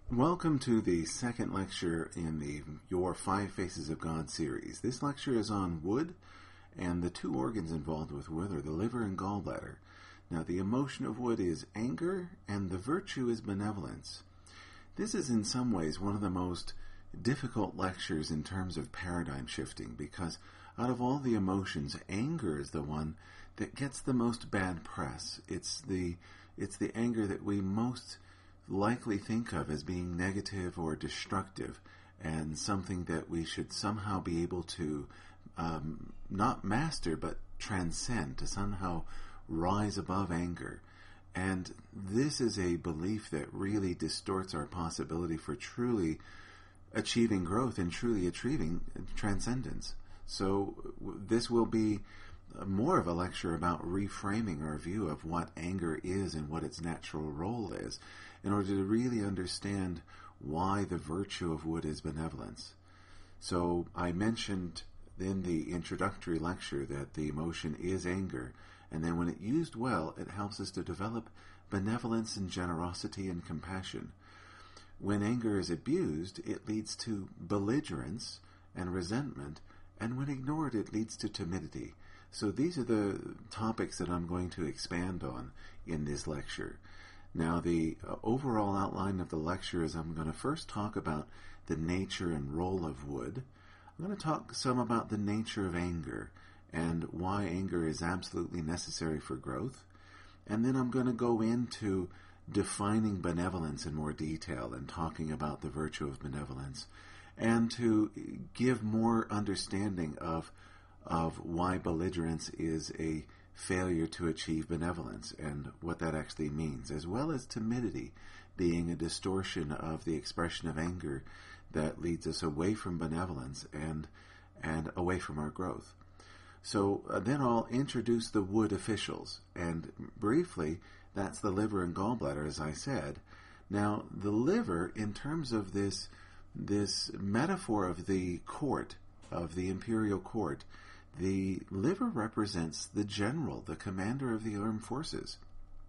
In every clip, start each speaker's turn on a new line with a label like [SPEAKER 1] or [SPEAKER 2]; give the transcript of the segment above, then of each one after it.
[SPEAKER 1] Welcome to the second lecture in the Your Five Faces of God series. This lecture is on wood, and the two organs involved with wood are the liver and gallbladder. Now, the emotion of wood is anger, and the virtue is benevolence. This is in some ways one of the most difficult lectures in terms of paradigm shifting, because out of all the emotions, anger is the one that gets the most bad press. It's the anger that we most likely think of as being negative or destructive, and something that we should somehow be able to not master but transcend, to somehow rise above anger. And this is a belief that really distorts our possibility for truly achieving growth and truly achieving transcendence. So this will be more of a lecture about reframing our view of what anger is and what its natural role is, in order to really understand why the virtue of wood is benevolence. So I mentioned in the introductory lecture that the emotion is anger, and then when it used well, it helps us to develop benevolence and generosity and compassion. When anger is abused, it leads to belligerence and resentment, and when ignored, it leads to timidity. So these are the topics that I'm going to expand on in this lecture. Now, the overall outline of the lecture is I'm going to first talk about the nature and role of wood. I'm going to talk some about the nature of anger and why anger is absolutely necessary for growth. And then I'm going to go into defining benevolence in more detail and talking about the virtue of benevolence, and to give more understanding of why belligerence is a failure to achieve benevolence and what that actually means, as well as timidity being a distortion of the expression of anger that leads us away from benevolence and away from our growth. So then I'll introduce the wood officials, and briefly, that's the liver and gallbladder, as I said. Now, the liver, in terms of this metaphor of the court, of the imperial court, the liver represents the general, the commander of the armed forces.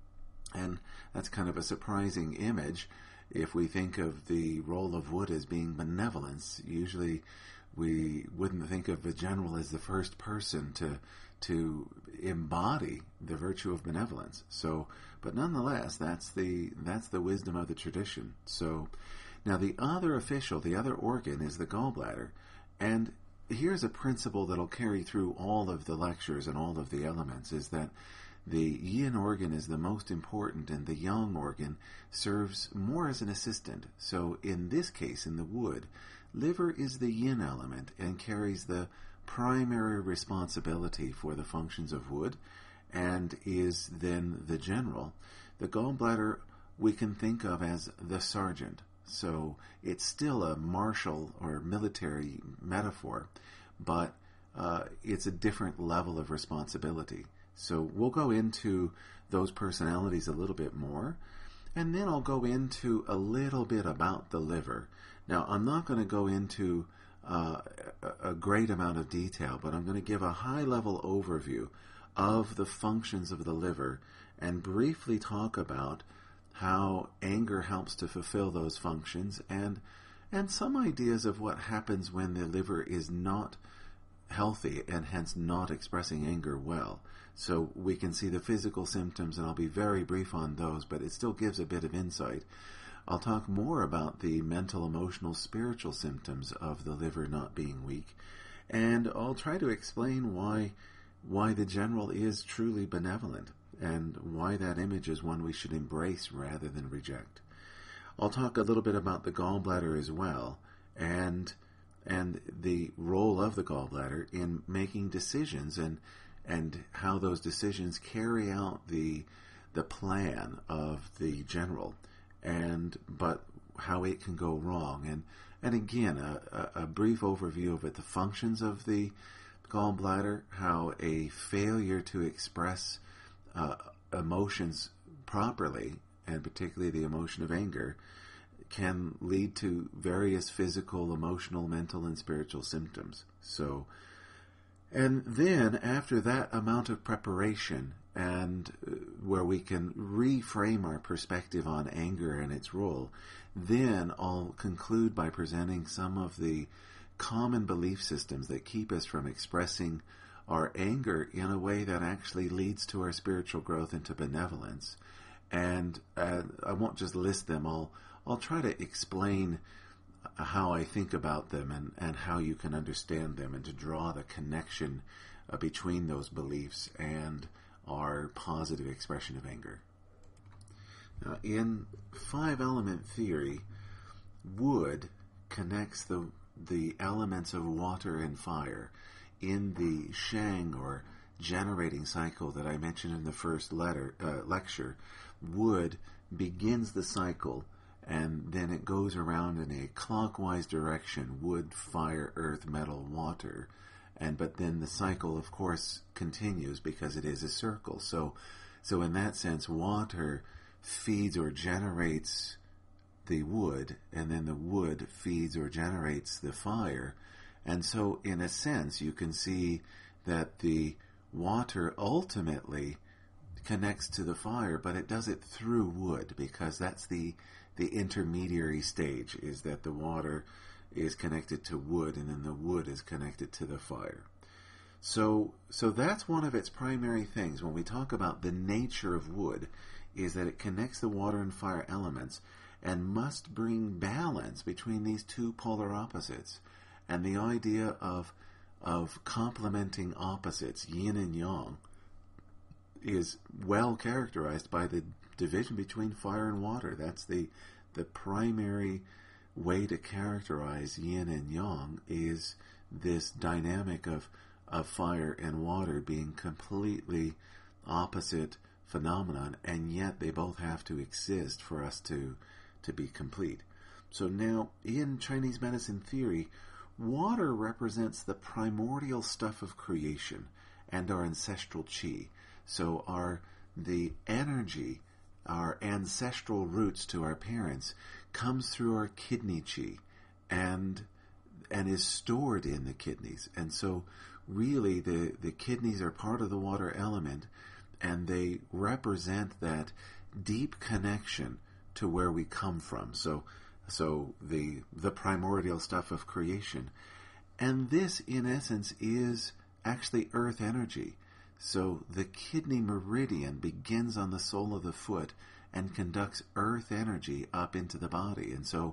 [SPEAKER 1] And that's kind of a surprising image if we think of the role of wood as being benevolence. Usually we wouldn't think of the general as the first person to embody the virtue of benevolence. So, but nonetheless, that's the wisdom of the tradition. So now the other official, the other organ, is the gallbladder. And here's a principle that'll carry through all of the lectures and all of the elements, is that the yin organ is the most important and the yang organ serves more as an assistant. So in this case, in the wood, liver is the yin element and carries the primary responsibility for the functions of wood and is then the general. The gallbladder we can think of as the sergeant. So it's still a martial or military metaphor, but it's a different level of responsibility. So we'll go into those personalities a little bit more, and then I'll go into a little bit about the liver. Now, I'm not going to go into a great amount of detail, but I'm going to give a high-level overview of the functions of the liver and briefly talk about how anger helps to fulfill those functions, and some ideas of what happens when the liver is not healthy and hence not expressing anger well. So we can see the physical symptoms, and I'll be very brief on those, but it still gives a bit of insight. I'll talk more about the mental, emotional, spiritual symptoms of the liver not being weak, and I'll try to explain why the general is truly benevolent, and why that image is one we should embrace rather than reject. I'll talk a little bit about the gallbladder as well, and the role of the gallbladder in making decisions, and how those decisions carry out the plan of the general, but how it can go wrong. And again, a brief overview of it, the functions of the gallbladder, how a failure to express emotions properly, and particularly the emotion of anger, can lead to various physical, emotional, mental, and spiritual symptoms. So And then, after that amount of preparation, and where we can reframe our perspective on anger and its role, then I'll conclude by presenting some of the common belief systems that keep us from expressing our anger in a way that actually leads to our spiritual growth into benevolence. And I won't just list them. I'll try to explain how I think about them and how you can understand them, and to draw the connection between those beliefs and our positive expression of anger. Now, in five-element theory, wood connects the elements of water and fire. In the Shang, or generating cycle, that I mentioned in the first lecture, wood begins the cycle, and then it goes around in a clockwise direction: wood, fire, earth, metal, water. But then the cycle, of course, continues because it is a circle. So in that sense, water feeds or generates the wood, and then the wood feeds or generates the fire. And so, in a sense, you can see that the water ultimately connects to the fire, but it does it through wood, because that's the intermediary stage, is that the water is connected to wood, and then the wood is connected to the fire. So that's one of its primary things when we talk about the nature of wood, is that it connects the water and fire elements and must bring balance between these two polar opposites. And the idea of complementing opposites, yin and yang, is well characterized by the division between fire and water. That's the primary way to characterize yin and yang, is this dynamic of fire and water being completely opposite phenomenon, and yet they both have to exist for us to be complete. So now, in Chinese medicine theory, water represents the primordial stuff of creation and our ancestral qi. So the energy, our ancestral roots to our parents, comes through our kidney qi and is stored in the kidneys. And so really the kidneys are part of the water element, and they represent that deep connection to where we come from. So the primordial stuff of creation. And this, in essence, is actually earth energy. So the kidney meridian begins on the sole of the foot and conducts earth energy up into the body. And so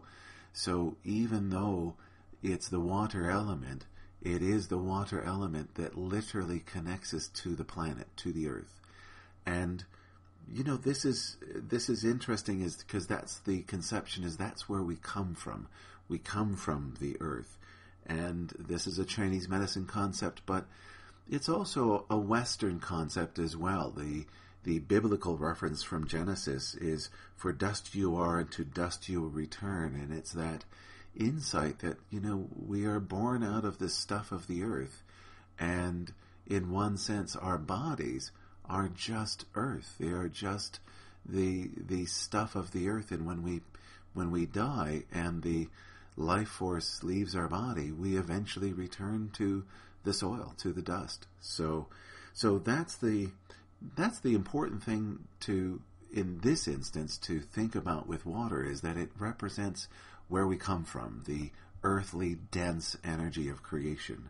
[SPEAKER 1] even though it's the water element, it is the water element that literally connects us to the planet, to the earth. And this is interesting, is because that's the conception, is that's where we come from. We come from the earth. And this is a Chinese medicine concept, but it's also a Western concept as well. The biblical reference from Genesis is, "For dust you are, and to dust you will return." And it's that insight that, we are born out of the stuff of the earth. And in one sense, our bodies are just earth. They are just the stuff of the earth. And when we die and the life force leaves our body, we eventually return to the soil, to the dust. So that's the important thing in this instance, to think about with water, is that it represents where we come from, the earthly, dense energy of creation.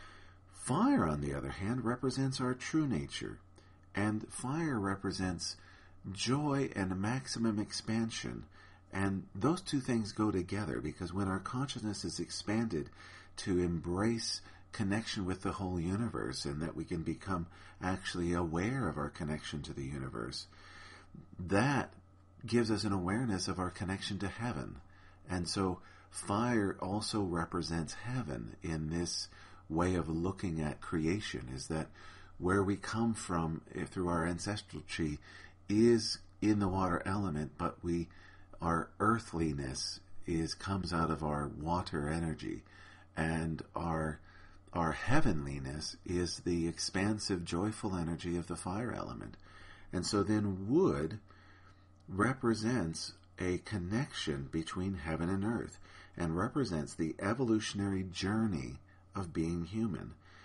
[SPEAKER 1] Fire, on the other hand, represents our true nature. And fire represents joy and maximum expansion. And those two things go together, because when our consciousness is expanded to embrace connection with the whole universe, and that we can become actually aware of our connection to the universe, that gives us an awareness of our connection to heaven. And so fire also represents heaven in this way of looking at creation, is that where we come from through our ancestral qi is in the water element, but our earthliness comes out of our water energy, and our heavenliness is the expansive, joyful energy of the fire element. And so then wood represents a connection between heaven and earth, and represents the evolutionary journey of being human.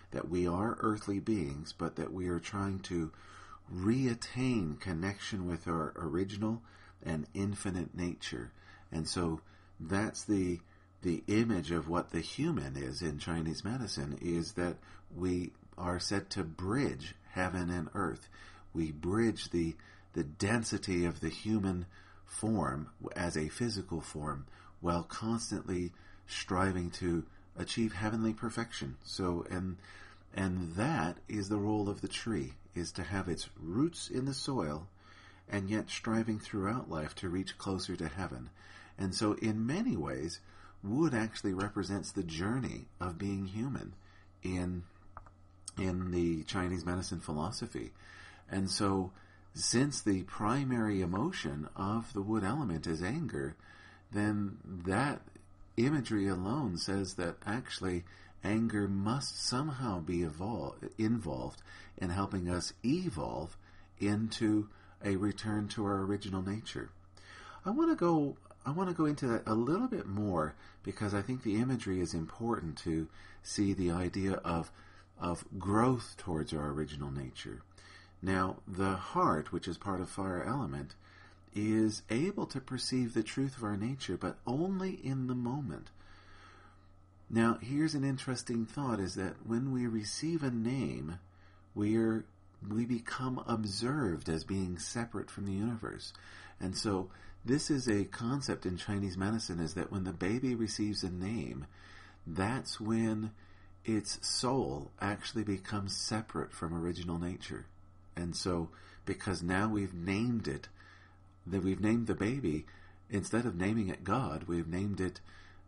[SPEAKER 1] that we are earthly beings, but that we are trying to reattain connection with our original and infinite nature. And so that's the image of what the human is in Chinese medicine, is that we are said to bridge heaven and earth. We bridge the density of the human form as a physical form while constantly striving to achieve heavenly perfection. So, and that is the role of the tree, is to have its roots in the soil and yet striving throughout life to reach closer to heaven. And so in many ways, wood actually represents the journey of being human in the Chinese medicine philosophy. And so since the primary emotion of the wood element is anger, then that imagery alone says that actually anger must somehow be involved in helping us evolve into a return to our original nature. I want to go into that a little bit more, because I think the imagery is important to see the idea of growth towards our original nature. Now, the heart, which is part of fire element, is able to perceive the truth of our nature, but only in the moment. Now, here's an interesting thought, is that when we receive a name, we become observed as being separate from the universe. And so this is a concept in Chinese medicine, is that when the baby receives a name, that's when its soul actually becomes separate from original nature. And so, because now we've named it, that we've named the baby, instead of naming it God, we've named it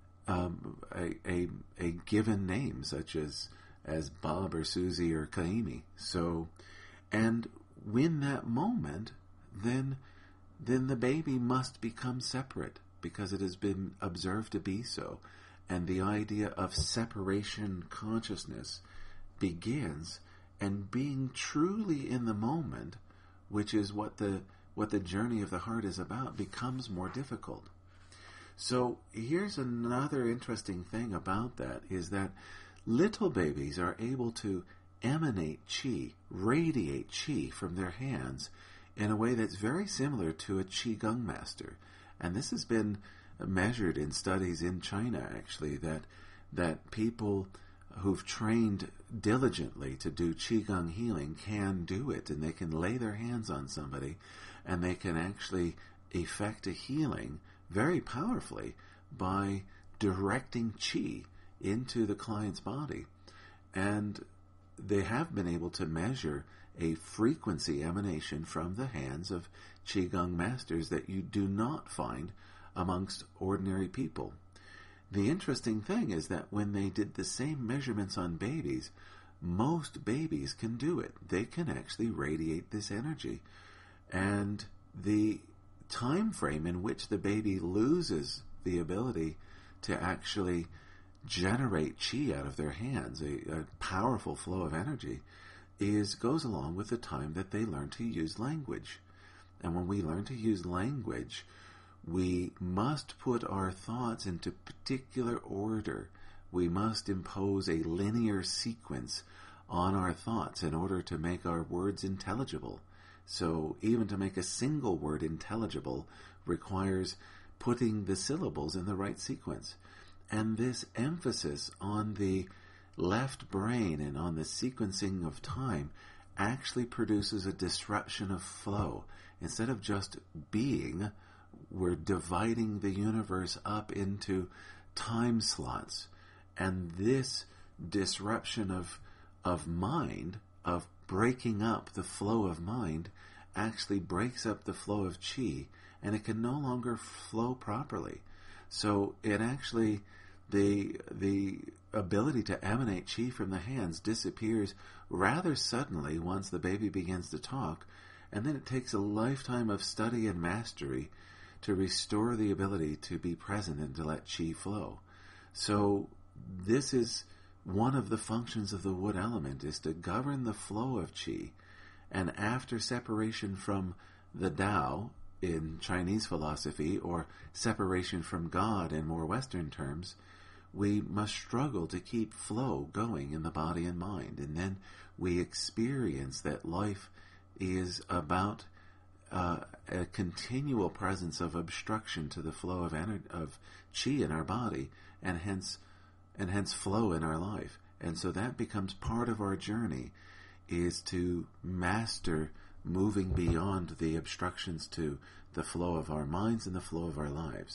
[SPEAKER 1] a given name, such as Bob or Susie or Kaimi. So, and when that moment, then the baby must become separate, because it has been observed to be so. And the idea of separation consciousness begins, and being truly in the moment, which is what the journey of the heart is about, becomes more difficult. So here's another interesting thing about that, is that little babies are able to emanate qi, radiate qi from their hands in a way that's very similar to a qigong master. And this has been measured in studies in China, actually, that people who've trained diligently to do qigong healing can do it, and they can lay their hands on somebody and they can actually effect a healing very powerfully by directing qi into the client's body. And they have been able to measure a frequency emanation from the hands of qigong masters that you do not find amongst ordinary people. The interesting thing is that when they did the same measurements on babies, most babies can do it. They can actually radiate this energy. And the time frame in which the baby loses the ability to actually generate qi out of their hands, a powerful flow of energy, goes along with the time that they learn to use language. And when we learn to use language, we must put our thoughts into particular order. We must impose a linear sequence on our thoughts in order to make our words intelligible. So even to make a single word intelligible requires putting the syllables in the right sequence. And this emphasis on the left brain and on the sequencing of time actually produces a disruption of flow. Instead of just being, we're dividing the universe up into time slots. And this disruption of mind, of breaking up the flow of mind, actually breaks up the flow of qi, and it can no longer flow properly. So it actually, the ability to emanate qi from the hands disappears rather suddenly once the baby begins to talk, and then it takes a lifetime of study and mastery to restore the ability to be present and to let qi flow. So this is one of the functions of the wood element, is to govern the flow of qi. And after separation from the Tao in Chinese philosophy, or separation from God in more Western terms, we must struggle to keep flow going in the body and mind. And then we experience that life is about a continual presence of obstruction to the flow of chi in our body, and hence flow in our life. And so that becomes part of our journey, is to master moving beyond the obstructions to the flow of our minds and the flow of our lives.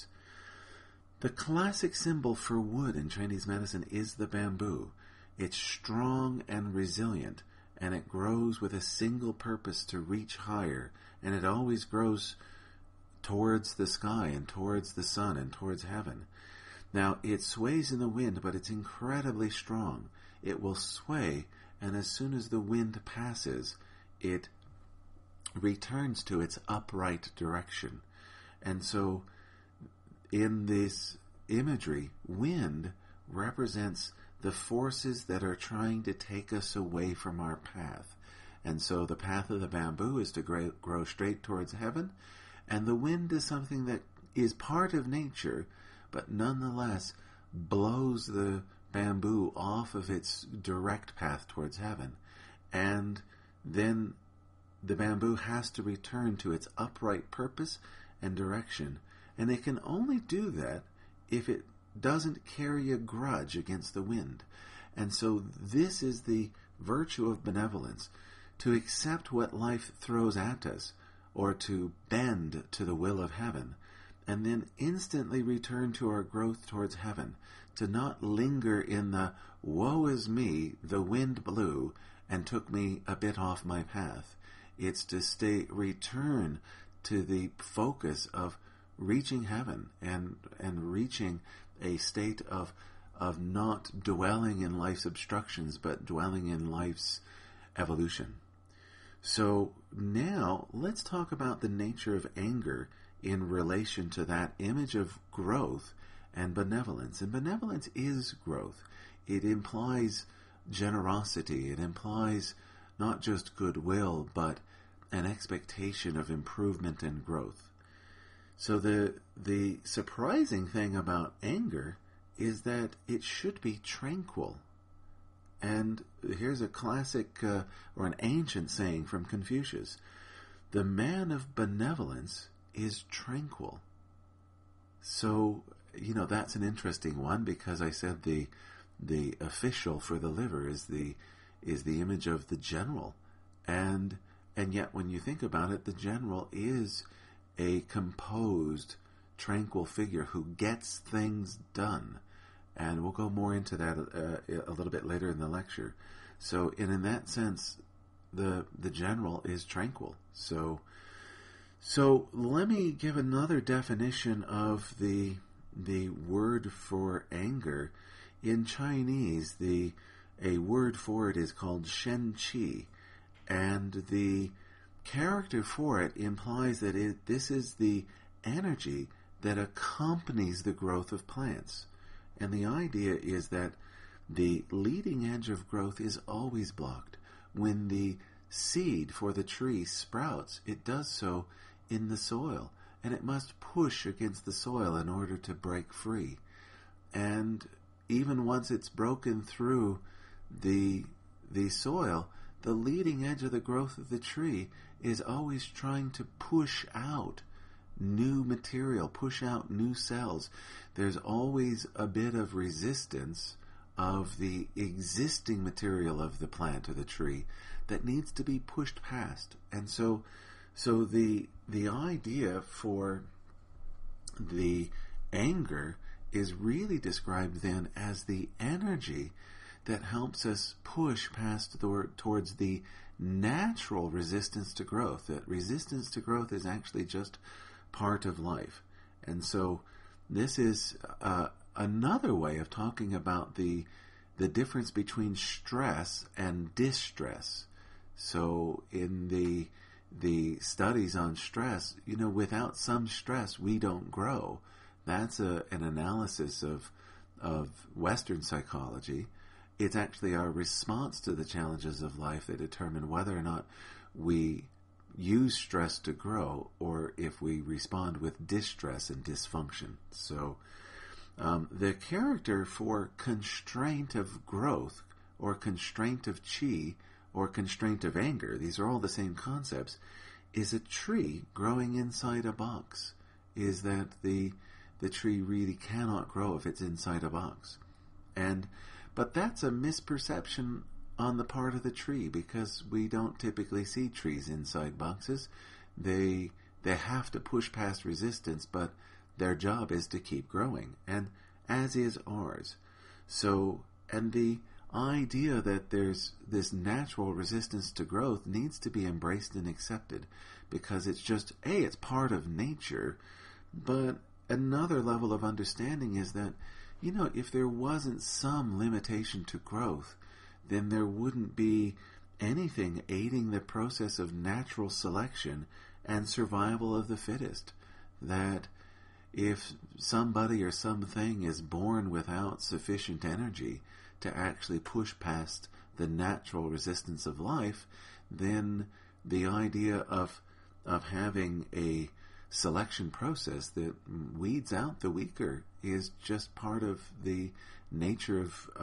[SPEAKER 1] The classic symbol for wood in Chinese medicine is the bamboo. It's strong and resilient, and it grows with a single purpose to reach higher, and it always grows towards the sky and towards the sun and towards heaven. Now, it sways in the wind, but it's incredibly strong. It will sway, and as soon as the wind passes, it returns to its upright direction. And so, in this imagery, wind represents the forces that are trying to take us away from our path. And so the path of the bamboo is to grow straight towards heaven, and the wind is something that is part of nature, but nonetheless blows the bamboo off of its direct path towards heaven. And then the bamboo has to return to its upright purpose and direction. And it can only do that if it doesn't carry a grudge against the wind. And so this is the virtue of benevolence, to accept what life throws at us, or to bend to the will of heaven, and then instantly return to our growth towards heaven, to not linger in the woe is me, the wind blew and took me a bit off my path. It's to return to the focus of reaching heaven and reaching a state of not dwelling in life's obstructions, but dwelling in life's evolution. So now let's talk about the nature of anger in relation to that image of growth and benevolence. And benevolence is growth. It implies generosity. It implies not just goodwill, but an expectation of improvement and growth. So the surprising thing about anger is that it should be tranquil. And here's a classic or an ancient saying from Confucius: the man of benevolence is tranquil. So, that's an interesting one, because I said the official for the liver is the image of the general. And yet when you think about it, the general is a composed, tranquil figure who gets things done. And we'll go more into that a little bit later in the lecture. So, in that sense, the general is tranquil. So let me give another definition of the word for anger. In Chinese, a word for it is called shen qi, and the character for it implies that this is the energy that accompanies the growth of plants. And the idea is that the leading edge of growth is always blocked. When the seed for the tree sprouts, it does so in the soil, and it must push against the soil in order to break free. And even once it's broken through the soil, the leading edge of the growth of the tree is always trying to push out new material, push out new cells. There's always a bit of resistance of the existing material of the plant or the tree that needs to be pushed past. And so the idea for the anger is really described then as the energy that helps us push past towards the natural resistance to growth. That resistance to growth is actually just part of life. And so this is another way of talking about the difference between stress and distress. So in the studies on stress, without some stress, we don't grow. That's an analysis of Western psychology. It's actually our response to the challenges of life that determine whether or not we use stress to grow, or if we respond with distress and dysfunction. So The character for constraint of growth, or constraint of chi, or constraint of anger, these are all the same concepts, is a tree growing inside a box. Is that the tree really cannot grow if it's inside a box. But that's a misperception on the part of the tree, because we don't typically see trees inside boxes. They have to push past resistance, but their job is to keep growing, and as is ours. So, and the idea that there's this natural resistance to growth needs to be embraced and accepted, because it's just, it's part of nature. But another level of understanding is that, if there wasn't some limitation to growth, then there wouldn't be anything aiding the process of natural selection and survival of the fittest. That if somebody or something is born without sufficient energy to actually push past the natural resistance of life, then the idea of having a selection process that weeds out the weaker is just part of the nature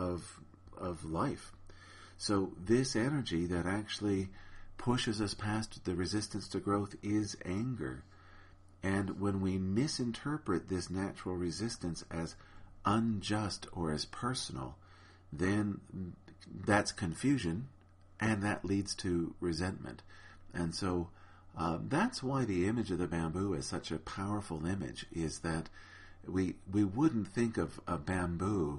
[SPEAKER 1] of life. So this energy that actually pushes us past the resistance to growth is anger. And when we misinterpret this natural resistance as unjust or as personal, then that's confusion, and that leads to resentment. And so that's why the image of the bamboo is such a powerful image, is that we wouldn't think of a bamboo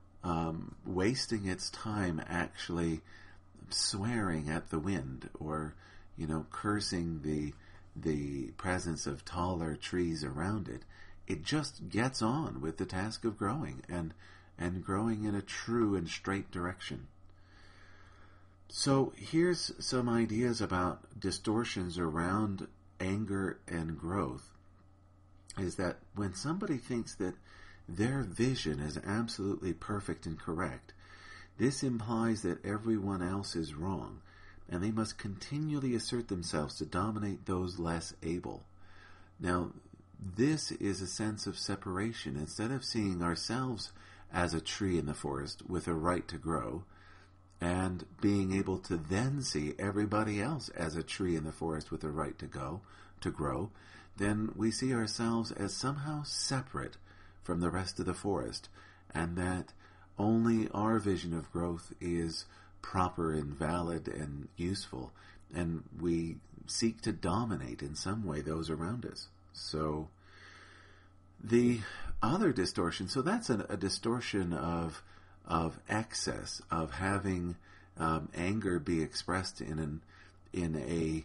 [SPEAKER 1] wasting its time actually swearing at the wind, or cursing the presence of taller trees around it. It just gets on with the task of growing, and growing in a true and straight direction. So here's some ideas about distortions around anger and growth. Is that when somebody thinks that their vision is absolutely perfect and correct, this implies that everyone else is wrong, and they must continually assert themselves to dominate those less able. Now, this is a sense of separation. Instead of seeing ourselves as a tree in the forest with a right to grow, and being able to then see everybody else as a tree in the forest with a right to grow, then we see ourselves as somehow separate from the rest of the forest, and that only our vision of growth is proper and valid and useful, and we seek to dominate in some way those around us. So the other distortion, so that's a distortion of excess, of having anger be expressed in a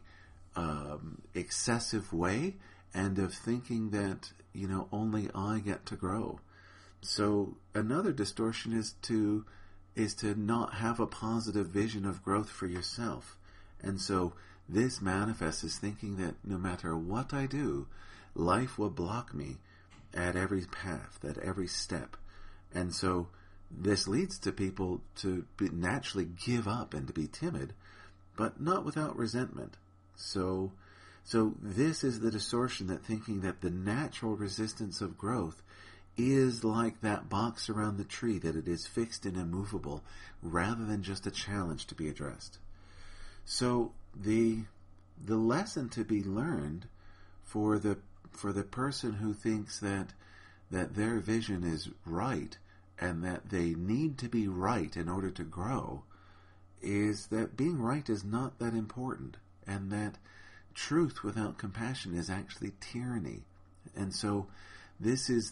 [SPEAKER 1] excessive way, and of thinking that only I get to grow. So another distortion is to not have a positive vision of growth for yourself. And so this manifests as thinking that no matter what I do, life will block me at every path, at every step. And so this leads to people to naturally give up and to be timid, but not without resentment. So this is the distortion, that thinking that the natural resistance of growth is like that box around the tree, that it is fixed and immovable, rather than just a challenge to be addressed. So the lesson to be learned for the person who thinks that their vision is right, and that they need to be right in order to grow, is that being right is not that important, and that truth without compassion is actually tyranny. And so this is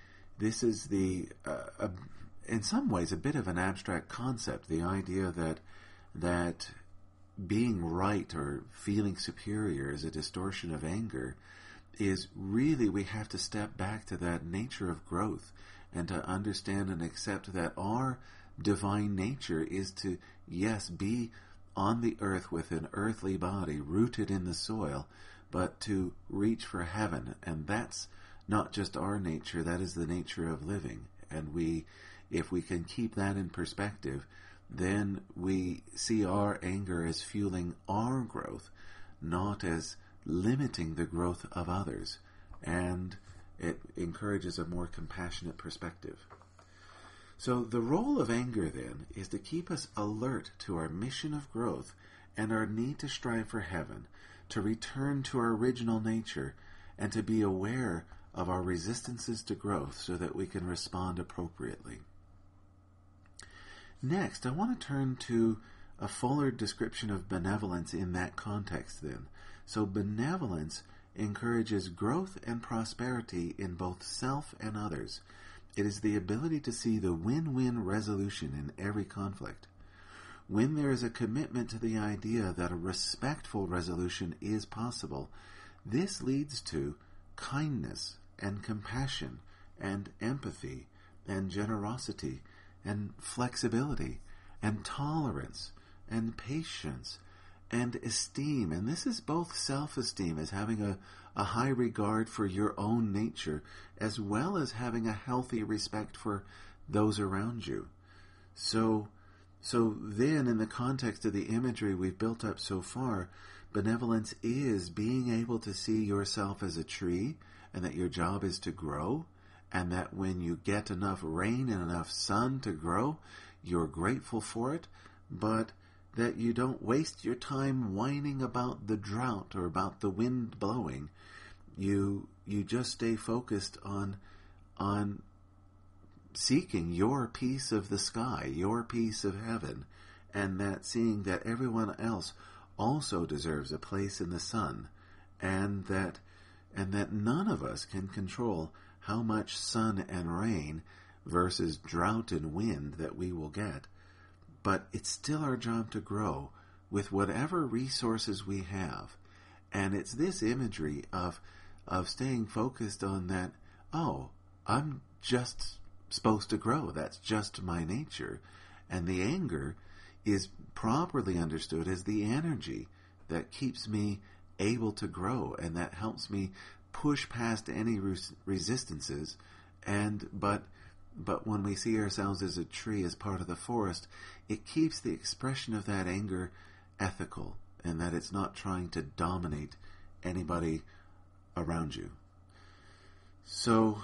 [SPEAKER 1] in some ways a bit of an abstract concept, the idea that being right or feeling superior is a distortion of anger, is really, we have to step back to that nature of growth, and to understand and accept that our divine nature is to, yes, be on the earth with an earthly body rooted in the soil, but to reach for heaven. And that's not just our nature, that is the nature of living. And if we can keep that in perspective, then we see our anger as fueling our growth, not as limiting the growth of others. And It encourages a more compassionate perspective. So the role of anger, then, is to keep us alert to our mission of growth and our need to strive for heaven, to return to our original nature, and to be aware of our resistances to growth so that we can respond appropriately. Next, I want to turn to a fuller description of benevolence in that context, then. So benevolence encourages growth and prosperity in both self and others. It is the ability to see the win-win resolution in every conflict. When there is a commitment to the idea that a respectful resolution is possible, this leads to kindness and compassion and empathy and generosity and flexibility and tolerance and patience and esteem. And this is both self-esteem, as having a high regard for your own nature, as well as having a healthy respect for those around you. So then, in the context of the imagery we've built up so far, benevolence is being able to see yourself as a tree, and that your job is to grow, and that when you get enough rain and enough sun to grow, you're grateful for it, but that you don't waste your time whining about the drought or about the wind blowing. You just stay focused on seeking your piece of the sky, your piece of heaven, and that seeing that everyone else also deserves a place in the sun, and that none of us can control how much sun and rain versus drought and wind that we will get. But it's still our job to grow with whatever resources we have. And it's this imagery of staying focused on that, I'm just supposed to grow. That's just my nature. And the anger is properly understood as the energy that keeps me able to grow and that helps me push past any resistances. But when we see ourselves as a tree, as part of the forest, it keeps the expression of that anger ethical, and that it's not trying to dominate anybody around you. So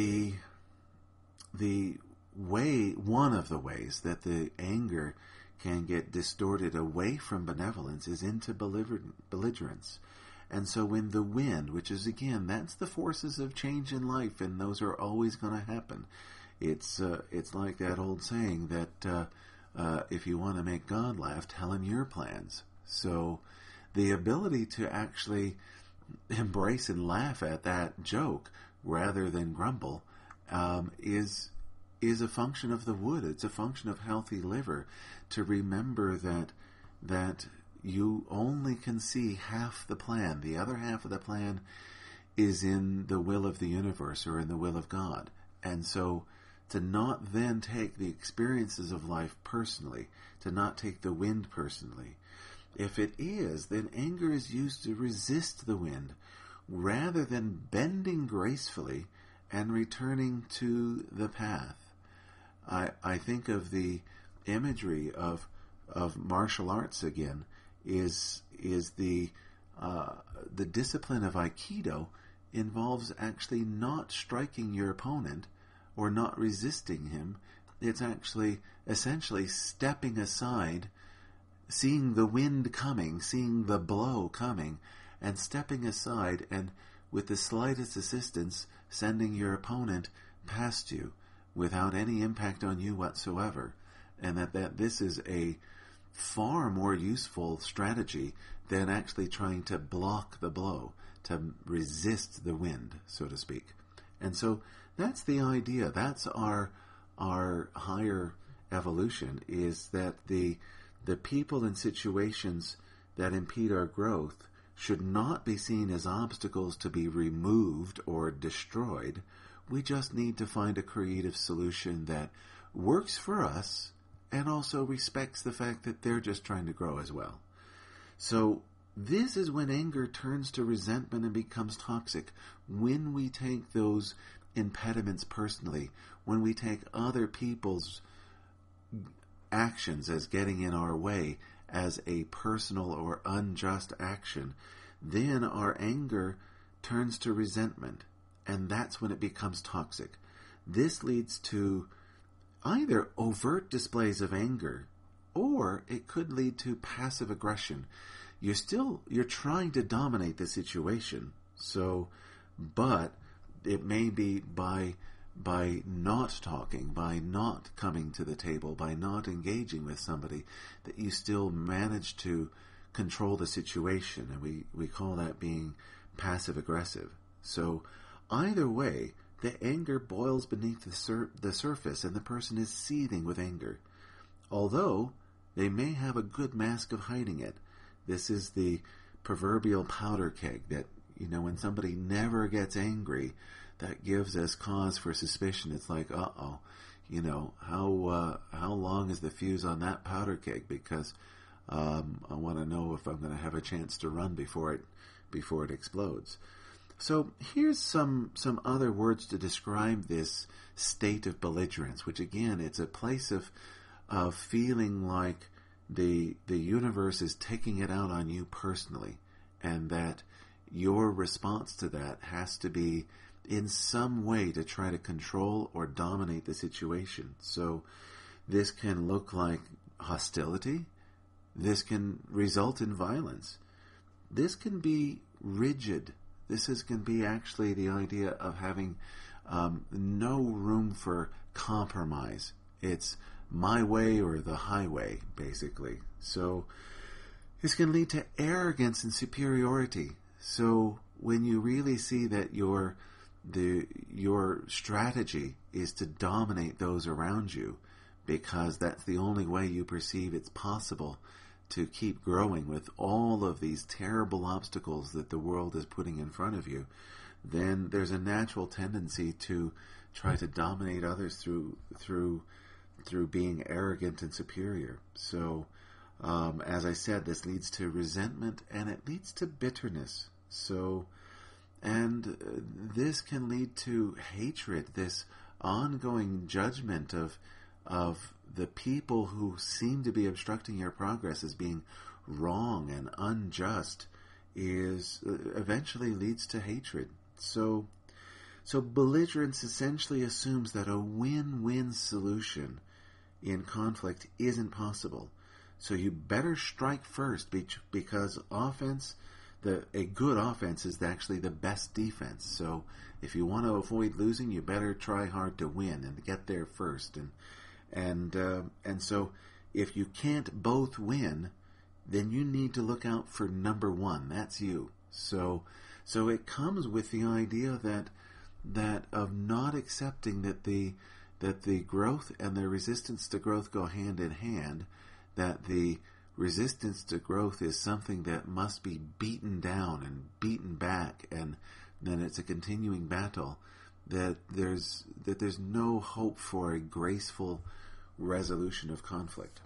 [SPEAKER 1] one of the ways that the anger can get distorted away from benevolence is into belligerence. And so when the wind, which is, again, that's the forces of change in life, and those are always going to happen. It's like that old saying that if you want to make God laugh, tell him your plans. So the ability to actually embrace and laugh at that joke rather than grumble is a function of the wood. It's a function of healthy liver, to remember that you only can see half the plan. The other half of the plan is in the will of the universe or in the will of God. And so to not then take the experiences of life personally, to not take the wind personally. If it is, then anger is used to resist the wind rather than bending gracefully and returning to the path. I think of the imagery of martial arts again is the discipline of Aikido involves actually not striking your opponent or not resisting him. It's actually essentially stepping aside, seeing the wind coming, seeing the blow coming, and stepping aside and with the slightest assistance sending your opponent past you without any impact on you whatsoever. And that this is a far more useful strategy than actually trying to block the blow, to resist the wind, so to speak. And so that's the idea. That's our higher evolution, is that the people and situations that impede our growth should not be seen as obstacles to be removed or destroyed. We just need to find a creative solution that works for us and also respects the fact that they're just trying to grow as well. So this is when anger turns to resentment and becomes toxic, when we take those impediments personally, when we take other people's actions as getting in our way as a personal or unjust action, then our anger turns to resentment. and that's when it becomes toxic. This leads to either overt displays of anger, or it could lead to passive aggression. You're trying to dominate the situation, but it may be by not talking, by not coming to the table, by not engaging with somebody, that you still manage to control the situation, and we call that being passive aggressive. So either way, the anger boils beneath the surface, and the person is seething with anger. Although they may have a good mask of hiding it. This is the proverbial powder keg that, when somebody never gets angry, that gives us cause for suspicion. It's like, how long is the fuse on that powder keg? Because I want to know if I'm going to have a chance to run before it explodes. So here's some other words to describe this state of belligerence, which again, it's a place of feeling like the universe is taking it out on you personally, and that your response to that has to be in some way to try to control or dominate the situation. So this can look like hostility. This can result in violence. This can be rigid. This can be actually the idea of having no room for compromise. It's my way or the highway, basically. So this can lead to arrogance and superiority. So when you really see that your strategy is to dominate those around you, because that's the only way you perceive it's possible to keep growing with all of these terrible obstacles that the world is putting in front of you, then there's a natural tendency to try to dominate others through being arrogant and superior. So, as I said, this leads to resentment, and it leads to bitterness. So, and this can lead to hatred, this ongoing judgment of the people who seem to be obstructing your progress as being wrong and unjust, is eventually leads to hatred. So belligerence essentially assumes that a win-win solution in conflict isn't possible. So you better strike first, because a good offense is actually the best defense. So if you want to avoid losing, you better try hard to win and get there first. And so if you can't both win, then you need to look out for number one. That's you. So it comes with the idea that of not accepting that the growth and the resistance to growth go hand in hand, that the resistance to growth is something that must be beaten down and beaten back, and then it's a continuing battle, that there's no hope for a graceful resolution of conflict.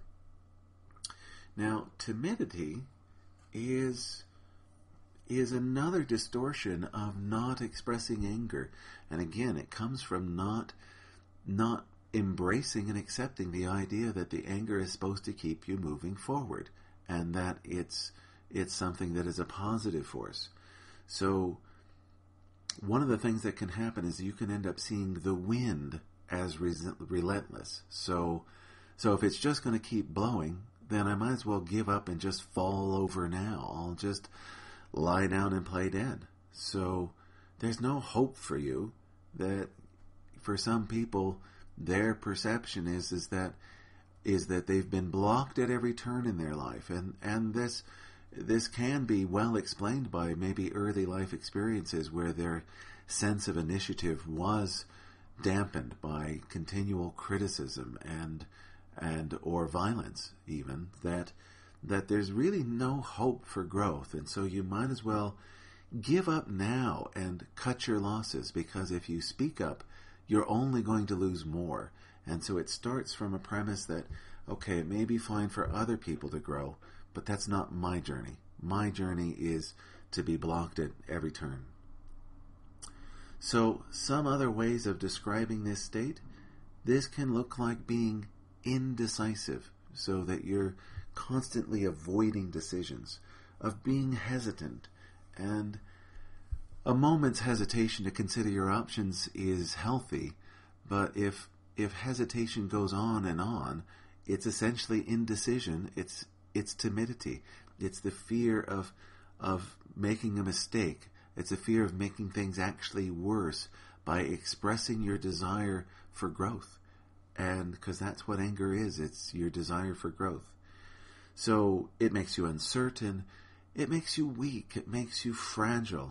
[SPEAKER 1] Now, timidity is another distortion of not expressing anger. And again, it comes from not embracing and accepting the idea that the anger is supposed to keep you moving forward, and that it's something that is a positive force. So one of the things that can happen is you can end up seeing the wind as relentless. So if it's just going to keep blowing, then I might as well give up and just fall over now. I'll just lie down and play dead. So there's no hope for you. That for some people, their perception is that they've been blocked at every turn in their life, and this can be well explained by maybe early life experiences where their sense of initiative was dampened by continual criticism and or violence, even that there's really no hope for growth, and so you might as well give up now and cut your losses, because if you speak up, you're only going to lose more. And so it starts from a premise that, okay, it may be fine for other people to grow, but that's not my journey. My journey is to be blocked at every turn. So some other ways of describing this state, this can look like being indecisive, so that you're constantly avoiding decisions, of being hesitant, and a moment's hesitation to consider your options is healthy, but if hesitation goes on, it's essentially indecision. It's timidity. It's the fear of making a mistake. It's a fear of making things actually worse by expressing your desire for growth. And because that's what anger is, it's your desire for growth. So it makes you uncertain. It makes you weak. It makes you fragile.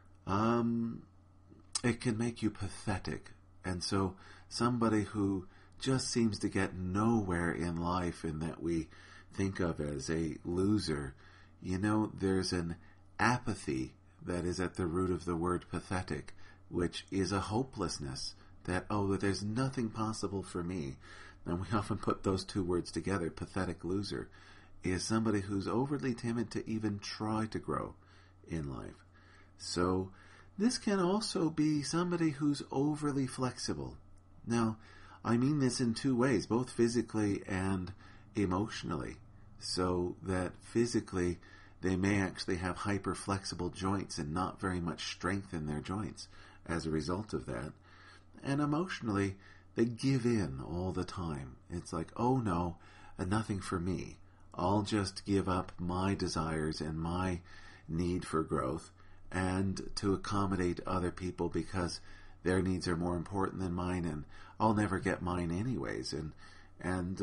[SPEAKER 1] It can make you pathetic. And so somebody who just seems to get nowhere in life and that we think of as a loser, there's an apathy that is at the root of the word pathetic, which is a hopelessness that there's nothing possible for me. And we often put those two words together. Pathetic loser is somebody who's overly timid to even try to grow in life. So this can also be somebody who's overly flexible. Now, I mean this in two ways, both physically and emotionally. So that physically they may actually have hyper-flexible joints and not very much strength in their joints as a result of that. And emotionally, they give in all the time. It's like, oh no, nothing for me. I'll just give up my desires and my need for growth and to accommodate other people because their needs are more important than mine, and I'll never get mine anyways. And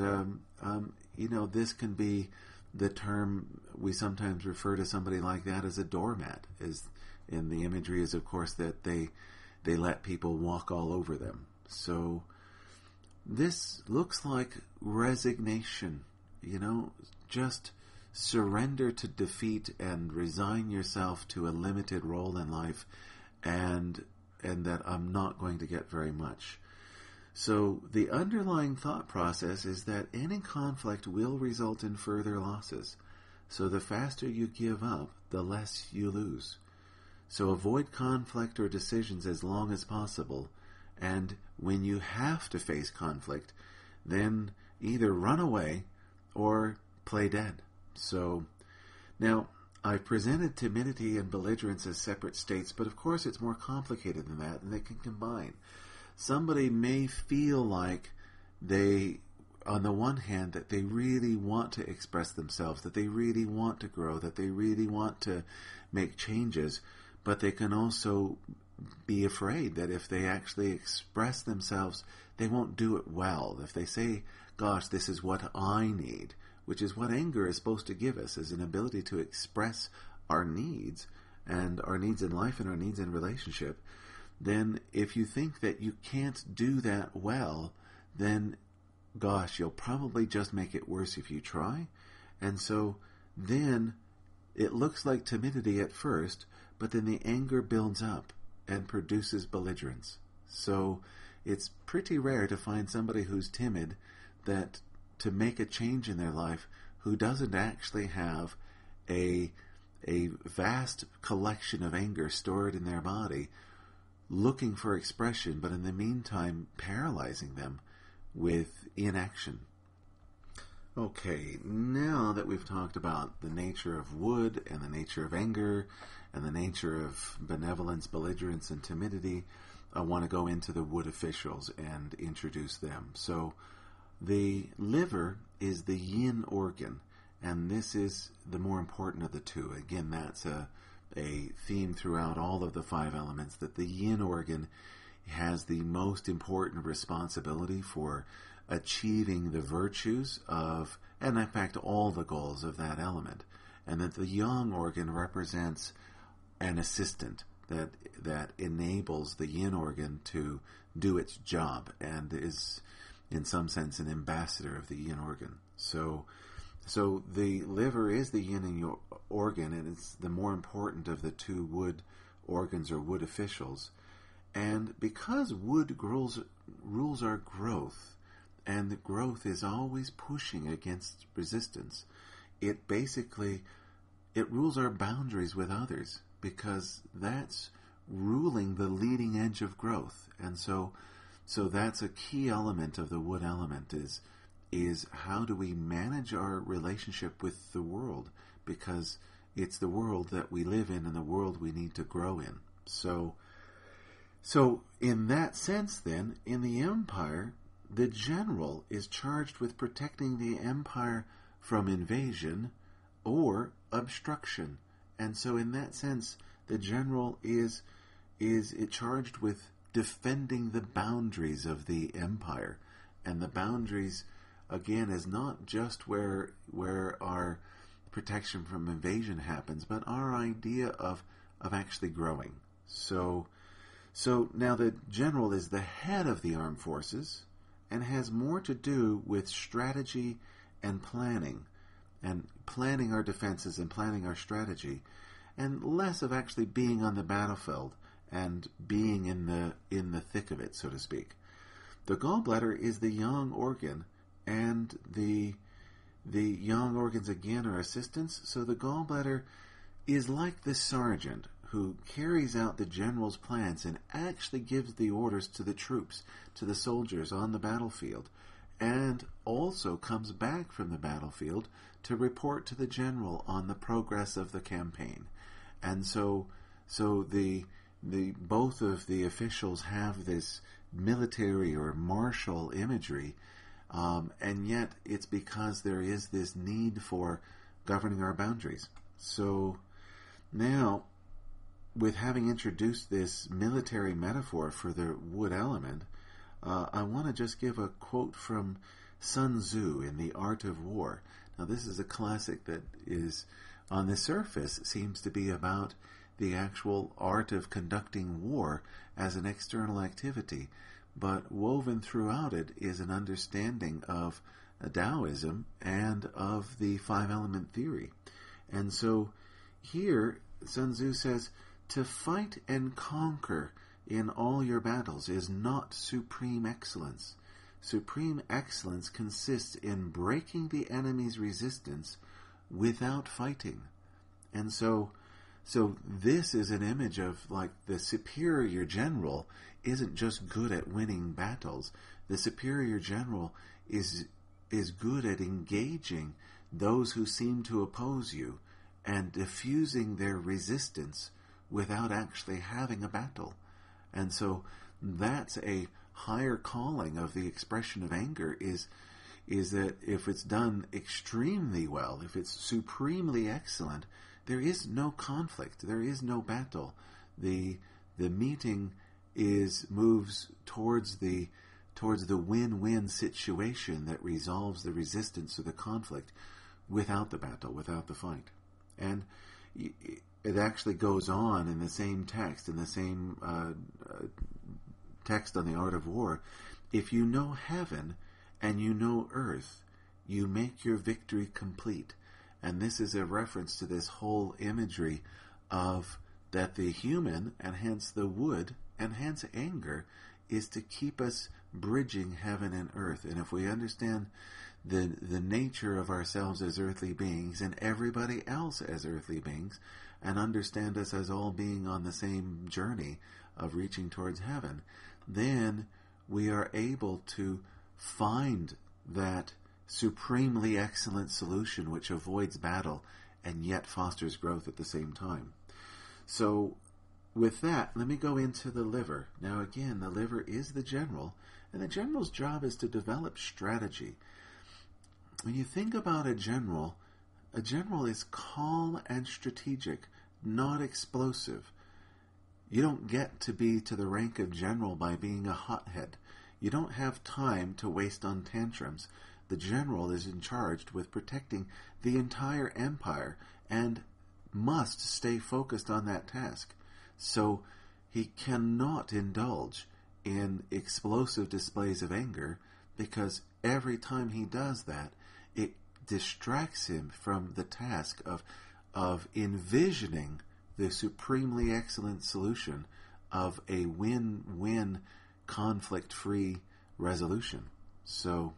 [SPEAKER 1] this can be the term we sometimes refer to somebody like that as a doormat. And the imagery is, of course, that they let people walk all over them. So this looks like resignation, just surrender to defeat and resign yourself to a limited role in life and that I'm not going to get very much. So the underlying thought process is that any conflict will result in further losses. So the faster you give up, the less you lose. So avoid conflict or decisions as long as possible, and when you have to face conflict, then either run away or play dead. So now I've presented timidity and belligerence as separate states, but of course it's more complicated than that, and they can combine. Somebody may feel like they, on the one hand, that they really want to express themselves, that they really want to grow, that they really want to make changes, but they can also be afraid that if they actually express themselves, they won't do it well. If they say, gosh, this is what I need, which is what anger is supposed to give us, is an ability to express our needs, and our needs in life and our needs in relationship, then if you think that you can't do that well, then, gosh, you'll probably just make it worse if you try. And so then it looks like timidity at first, but then the anger builds up and produces belligerence. So it's pretty rare to find somebody who's timid that to make a change in their life who doesn't actually have a vast collection of anger stored in their body looking for expression, but in the meantime paralyzing them with inaction. Okay, now that we've talked about the nature of wood and the nature of anger and the nature of benevolence, belligerence, and timidity, I want to go into the wood officials and introduce them. So the liver is the yin organ, and this is the more important of the two. Again, that's a theme throughout all of the five elements, that the yin organ has the most important responsibility for achieving the virtues of, and in fact all the goals of that element, and that the yang organ represents an assistant that enables the yin organ to do its job and is in some sense an ambassador of the yin organ. So the liver is the yin organ, and it's the more important of the two wood organs or wood officials. And because wood rules our growth, and the growth is always pushing against resistance, it rules our boundaries with others, because that's ruling the leading edge of growth. And so that's a key element of the wood element is how do we manage our relationship with the world, because it's the world that we live in and the world we need to grow in. So in that sense, then, in the empire, the general is charged with protecting the empire from invasion or obstruction. And so in that sense, the general is charged with defending the boundaries of the empire. And the boundaries, again, is not just where our protection from invasion happens, but our idea of actually growing. So now the general is the head of the armed forces and has more to do with strategy and planning our defenses and planning our strategy, and less of actually being on the battlefield and being in the thick of it, so to speak. The gallbladder is the yang organ, and the yang organs again are assistants. So the gallbladder is like the sergeant who carries out the general's plans and actually gives the orders to the troops, to the soldiers on the battlefield, and also comes back from the battlefield to report to the general on the progress of the campaign. And so the both of the officials have this military or martial imagery, and yet it's because there is this need for governing our boundaries. So now, with having introduced this military metaphor for the wood element, I want to just give a quote from Sun Tzu in The Art of War. Now, this is a classic that is, on the surface, seems to be about the actual art of conducting war as an external activity, but woven throughout it is an understanding of Taoism and of the five-element theory. And so here, Sun Tzu says, "To fight and conquer in all your battles is not supreme excellence. Supreme excellence consists in breaking the enemy's resistance without fighting." And so this is an image of, like, the superior general isn't just good at winning battles. The superior general is good at engaging those who seem to oppose you and diffusing their resistance without actually having a battle. And so that's a higher calling of the expression of anger, is that if it's done extremely well, if it's supremely excellent, there is no conflict, there is no battle. The meeting moves towards the win-win situation that resolves the resistance or the conflict without the battle, without the fight. And it actually goes on in the same text, in the same text on the art of war. "If you know heaven and you know earth, you make your victory complete." And this is a reference to this whole imagery of that the human, and hence the wood, and hence anger, is to keep us bridging heaven and earth. And if we understand the nature of ourselves as earthly beings and everybody else as earthly beings, and understand us as all being on the same journey of reaching towards heaven, then we are able to find that supremely excellent solution which avoids battle and yet fosters growth at the same time. So with that, let me go into the liver. Now again, the liver is the general, and the general's job is to develop strategy. When you think about a general is calm and strategic, not explosive. You don't get to be to the rank of general by being a hothead. You don't have time to waste on tantrums. The general is in charge with protecting the entire empire and must stay focused on that task. So he cannot indulge in explosive displays of anger, because every time he does that, it distracts him from the task of envisioning the supremely excellent solution of a win-win, conflict-free resolution. So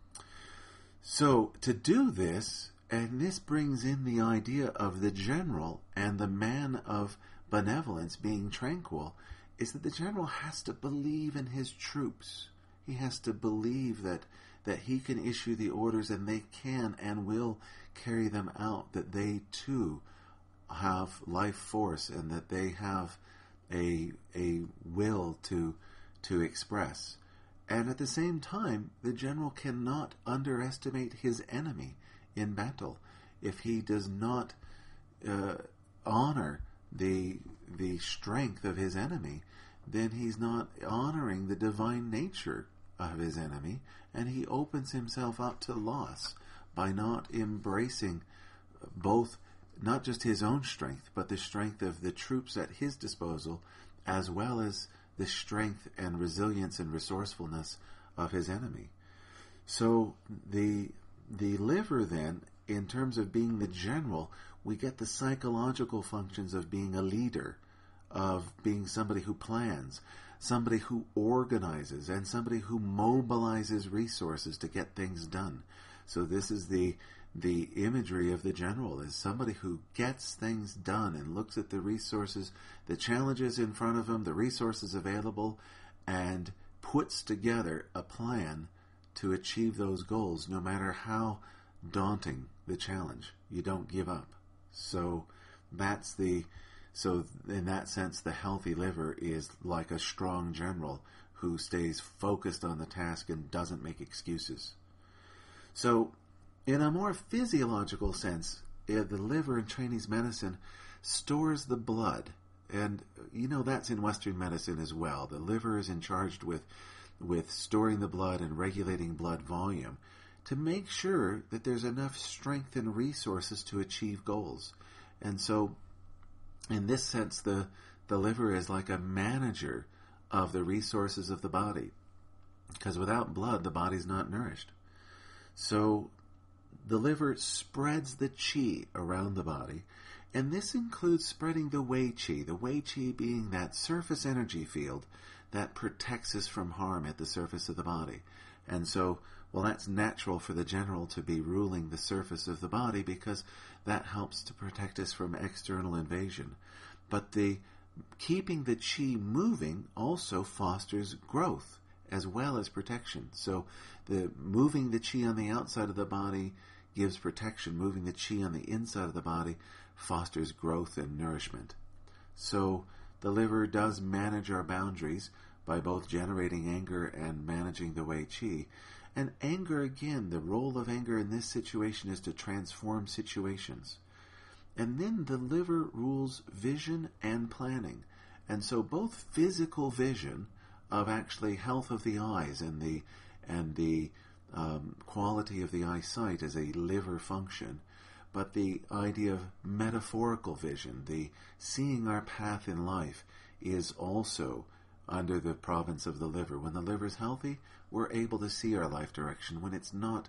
[SPEAKER 1] to do this, and this brings in the idea of the general and the man of benevolence being tranquil, is that the general has to believe in his troops. He has to believe that he can issue the orders and they can and will carry them out, that they too have life force and that they have a will to express. And at the same time, the general cannot underestimate his enemy in battle. If he does not honor the strength of his enemy, then he's not honoring the divine nature of his enemy, and he opens himself up to loss by not embracing both, not just his own strength, but the strength of the troops at his disposal, as well as the strength and resilience and resourcefulness of his enemy. So the liver then, in terms of being the general, we get the psychological functions of being a leader, of being somebody who plans, somebody who organizes, and somebody who mobilizes resources to get things done. So this is the imagery of the general, is somebody who gets things done and looks at the resources, the challenges in front of him, the resources available, and puts together a plan to achieve those goals, no matter how daunting the challenge. You don't give up. So in that sense, the healthy liver is like a strong general who stays focused on the task and doesn't make excuses. So, in a more physiological sense, the liver in Chinese medicine stores the blood. And, that's in Western medicine as well. The liver is in charge with storing the blood and regulating blood volume to make sure that there's enough strength and resources to achieve goals. And so, in this sense, the liver is like a manager of the resources of the body. Because without blood, the body's not nourished. So, the liver spreads the qi around the body, and this includes spreading the wei qi being that surface energy field that protects us from harm at the surface of the body. And so, that's natural for the general to be ruling the surface of the body because that helps to protect us from external invasion. But keeping the qi moving also fosters growth as well as protection. So moving the qi on the outside of the body gives protection. Moving the qi on the inside of the body fosters growth and nourishment. So the liver does manage our boundaries by both generating anger and managing the wei qi. And anger, again, the role of anger in this situation is to transform situations. And then the liver rules vision and planning. And so both physical vision of actually health of the eyes and the quality of the eyesight as a liver function, but the idea of metaphorical vision, the seeing our path in life, is also under the province of the liver. When the liver is healthy, we're able to see our life direction. When it's not,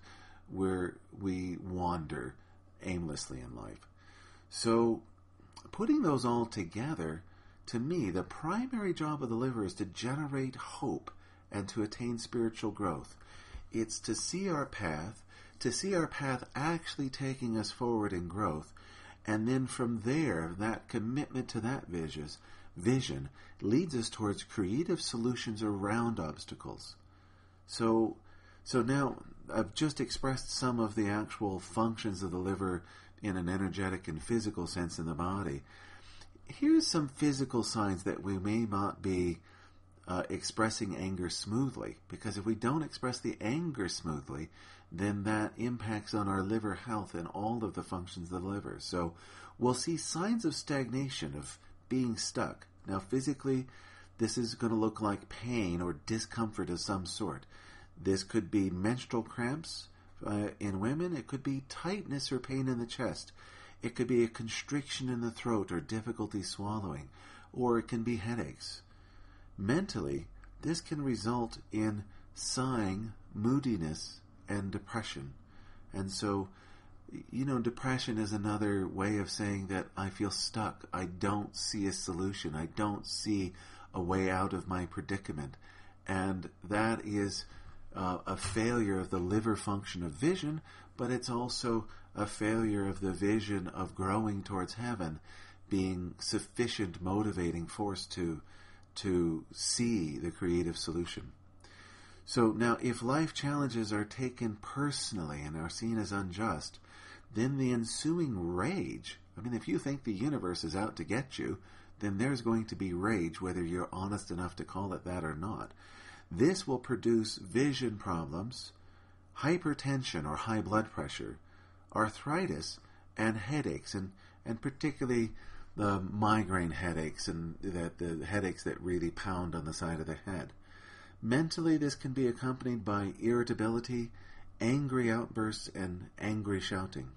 [SPEAKER 1] we wander aimlessly in life. So, putting those all together, to me, the primary job of the liver is to generate hope and to attain spiritual growth. It's to see our path actually taking us forward in growth, and then from there, that commitment to that vision leads us towards creative solutions around obstacles. So now I've just expressed some of the actual functions of the liver in an energetic and physical sense in the body. Here's some physical signs that we may not be expressing anger smoothly, because if we don't express the anger smoothly, then that impacts on our liver health and all of the functions of the liver. So we'll see signs of stagnation, of being stuck. Now physically, this is going to look like pain or discomfort of some sort. This could be menstrual cramps in women. It could be tightness or pain in the chest. It could be a constriction in the throat or difficulty swallowing, or it can be headaches. Mentally, this can result in sighing, moodiness, and depression. And so, depression is another way of saying that I feel stuck. I don't see a solution. I don't see a way out of my predicament. And that is a failure of the liver function of vision, but it's also a failure of the vision of growing towards heaven being sufficient motivating force to see the creative solution. So now, if life challenges are taken personally and are seen as unjust, then the ensuing rage, if you think the universe is out to get you, then there's going to be rage, whether you're honest enough to call it that or not. This will produce vision problems, hypertension or high blood pressure, arthritis, and headaches, and particularly the migraine headaches, and the headaches that really pound on the side of the head. Mentally, this can be accompanied by irritability, angry outbursts, and angry shouting.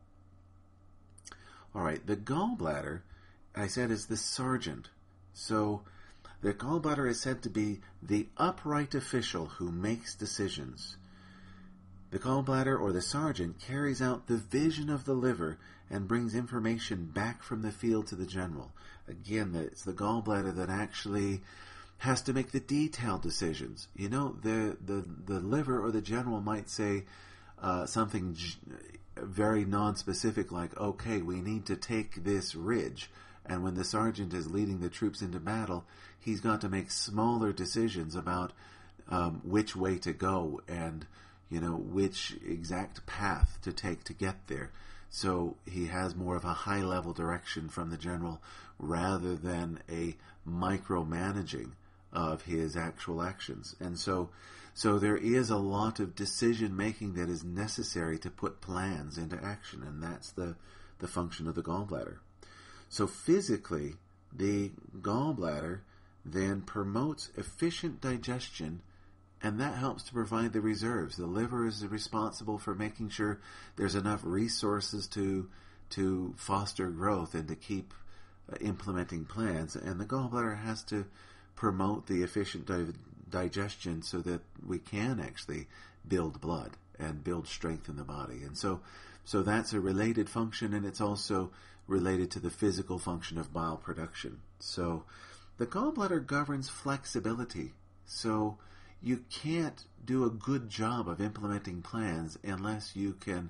[SPEAKER 1] All right, the gallbladder, I said, is the sergeant. So the gallbladder is said to be the upright official who makes decisions. The gallbladder, or the sergeant, carries out the vision of the liver and brings information back from the field to the general. Again, it's the gallbladder that actually has to make the detailed decisions. You know, the liver or the general might say something very non-specific, like, okay, we need to take this ridge. And when the sergeant is leading the troops into battle, he's got to make smaller decisions about which way to go and, you know, which exact path to take to get there. So he has more of a high-level direction from the general rather than a micromanaging of his actual actions. And so there is a lot of decision-making that is necessary to put plans into action, and that's the function of the gallbladder. So physically, the gallbladder then promotes efficient digestion, and that helps to provide the reserves. The liver is responsible for making sure there's enough resources to foster growth and to keep implementing plans, and the gallbladder has to promote the efficient digestion so that we can actually build blood and build strength in the body. And so that's a related function, and it's also related to the physical function of bile production. So the gallbladder governs flexibility. So you can't do a good job of implementing plans unless you can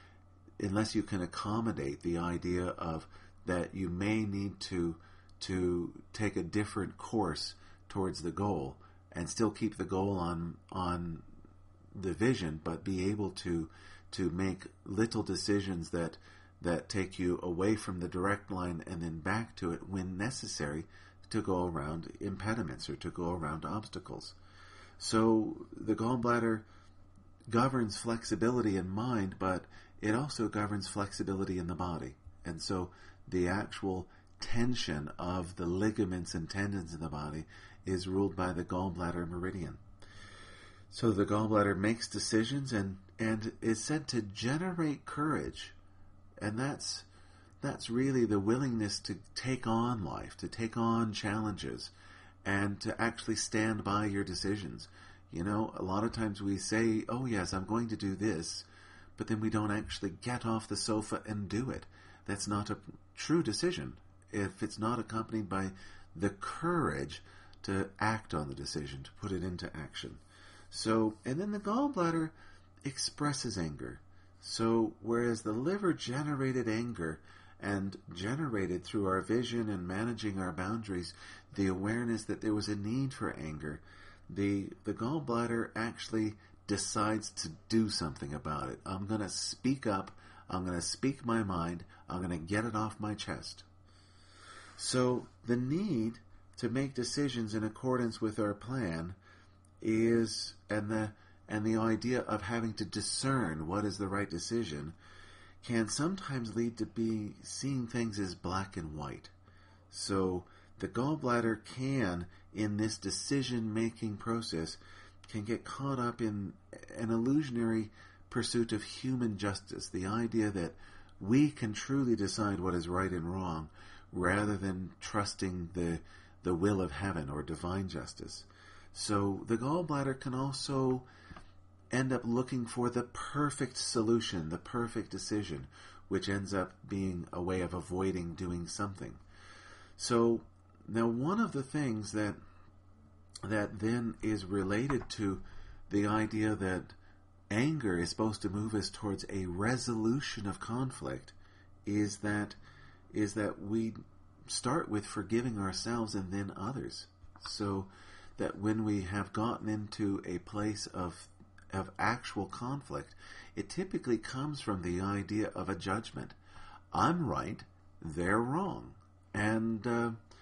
[SPEAKER 1] accommodate the idea of that you may need to take a different course towards the goal and still keep the goal on the vision, but be able to make little decisions that take you away from the direct line and then back to it when necessary to go around impediments or to go around obstacles. So the gallbladder governs flexibility in mind, but it also governs flexibility in the body. And so the actual tension of the ligaments and tendons in the body is ruled by the gallbladder meridian. So the gallbladder makes decisions and is said to generate courage. And that's really the willingness to take on life, to take on challenges, and to actually stand by your decisions. You know, a lot of times we say, oh yes, I'm going to do this, but then we don't actually get off the sofa and do it. That's not a true decision if it's not accompanied by the courage to act on the decision, to put it into action. So, and then the gallbladder expresses anger. So, whereas the liver generated anger and generated through our vision and managing our boundaries the awareness that there was a need for anger, the gallbladder actually decides to do something about it. I'm going to speak up. I'm going to speak my mind. I'm going to get it off my chest. So the need to make decisions in accordance with our plan is, and the idea of having to discern what is the right decision can sometimes lead to be seeing things as black and white. So the gallbladder can, in this decision-making process, can get caught up in an illusionary pursuit of human justice, the idea that we can truly decide what is right and wrong rather than trusting the will of heaven or divine justice. So the gallbladder can also end up looking for the perfect solution, the perfect decision, which ends up being a way of avoiding doing something. So now one of the things that then is related to the idea that anger is supposed to move us towards a resolution of conflict is that we start with forgiving ourselves and then others. So that when we have gotten into a place of actual conflict, it typically comes from the idea of a judgment. I'm right, they're wrong. And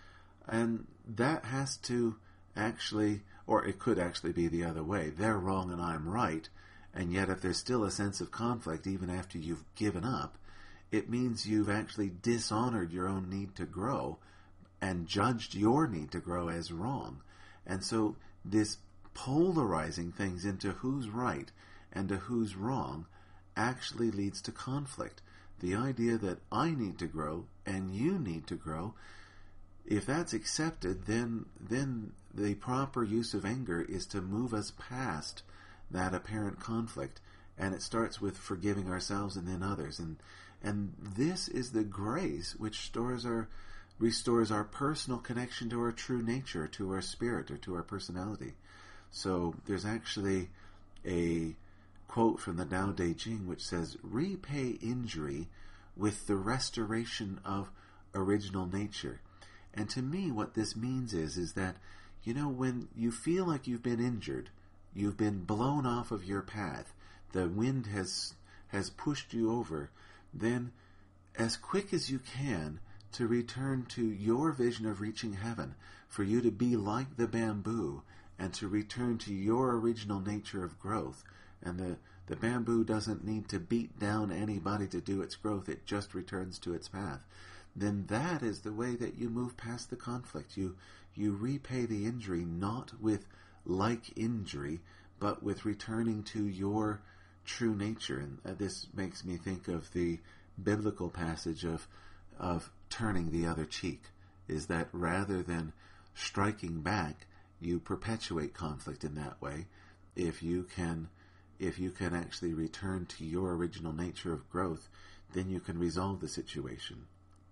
[SPEAKER 1] And that has to actually, or it could actually be the other way. They're wrong and I'm right. And yet if there's still a sense of conflict even after you've given up, it means you've actually dishonored your own need to grow and judged your need to grow as wrong. And so this polarizing things into who's right and to who's wrong actually leads to conflict. The idea that I need to grow and you need to grow, if that's accepted, then the proper use of anger is to move us past that apparent conflict, and it starts with forgiving ourselves and then others. And this is the grace which restores our personal connection to our true nature, to our spirit, or to our personality. So there's actually a quote from the Tao Te Ching which says, repay injury with the restoration of original nature. And to me what this means is that, when you feel like you've been injured, you've been blown off of your path, the wind has pushed you over, then as quick as you can to return to your vision of reaching heaven, for you to be like the bamboo and to return to your original nature of growth. And the bamboo doesn't need to beat down anybody to do its growth, it just returns to its path. Then that is the way that you move past the conflict. You repay the injury not with like injury, but with returning to your true nature. And this makes me think of the biblical passage of turning the other cheek, is that rather than striking back, you perpetuate conflict in that way. If you can actually return to your original nature of growth, then you can resolve the situation.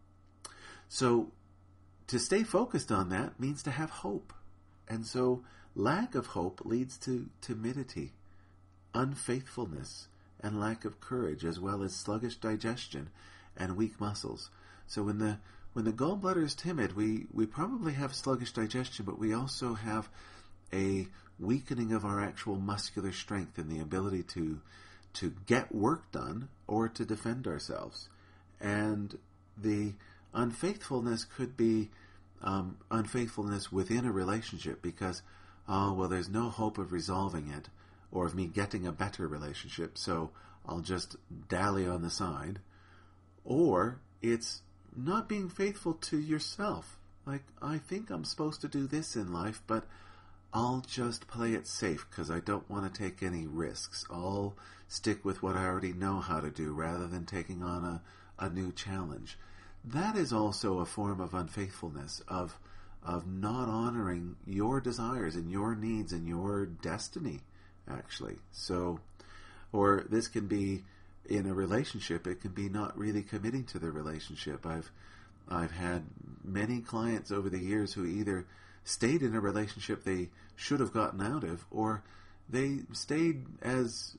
[SPEAKER 1] So to stay focused on that means to have hope. And so lack of hope leads to timidity, unfaithfulness, and lack of courage, as well as sluggish digestion and weak muscles. So when the gallbladder is timid, we probably have sluggish digestion, but we also have a weakening of our actual muscular strength and the ability to get work done or to defend ourselves. And the unfaithfulness could be unfaithfulness within a relationship because, there's no hope of resolving it or of me getting a better relationship, so I'll just dally on the side. Or it's not being faithful to yourself. Like, I think I'm supposed to do this in life, but I'll just play it safe because I don't want to take any risks. I'll stick with what I already know how to do rather than taking on a new challenge. That is also a form of unfaithfulness, of not honoring your desires and your needs and your destiny, actually. So, or this can be in a relationship, it can be not really committing to the relationship. I've had many clients over the years who either stayed in a relationship they should have gotten out of, or they stayed as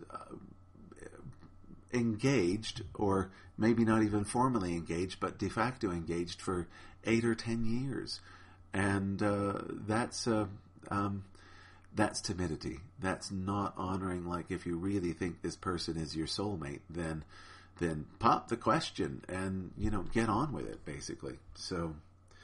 [SPEAKER 1] engaged, or maybe not even formally engaged, but de facto engaged for 8 or 10 years. And that's timidity. That's not honoring. Like, if you really think this person is your soulmate, then pop the question and, get on with it, basically. So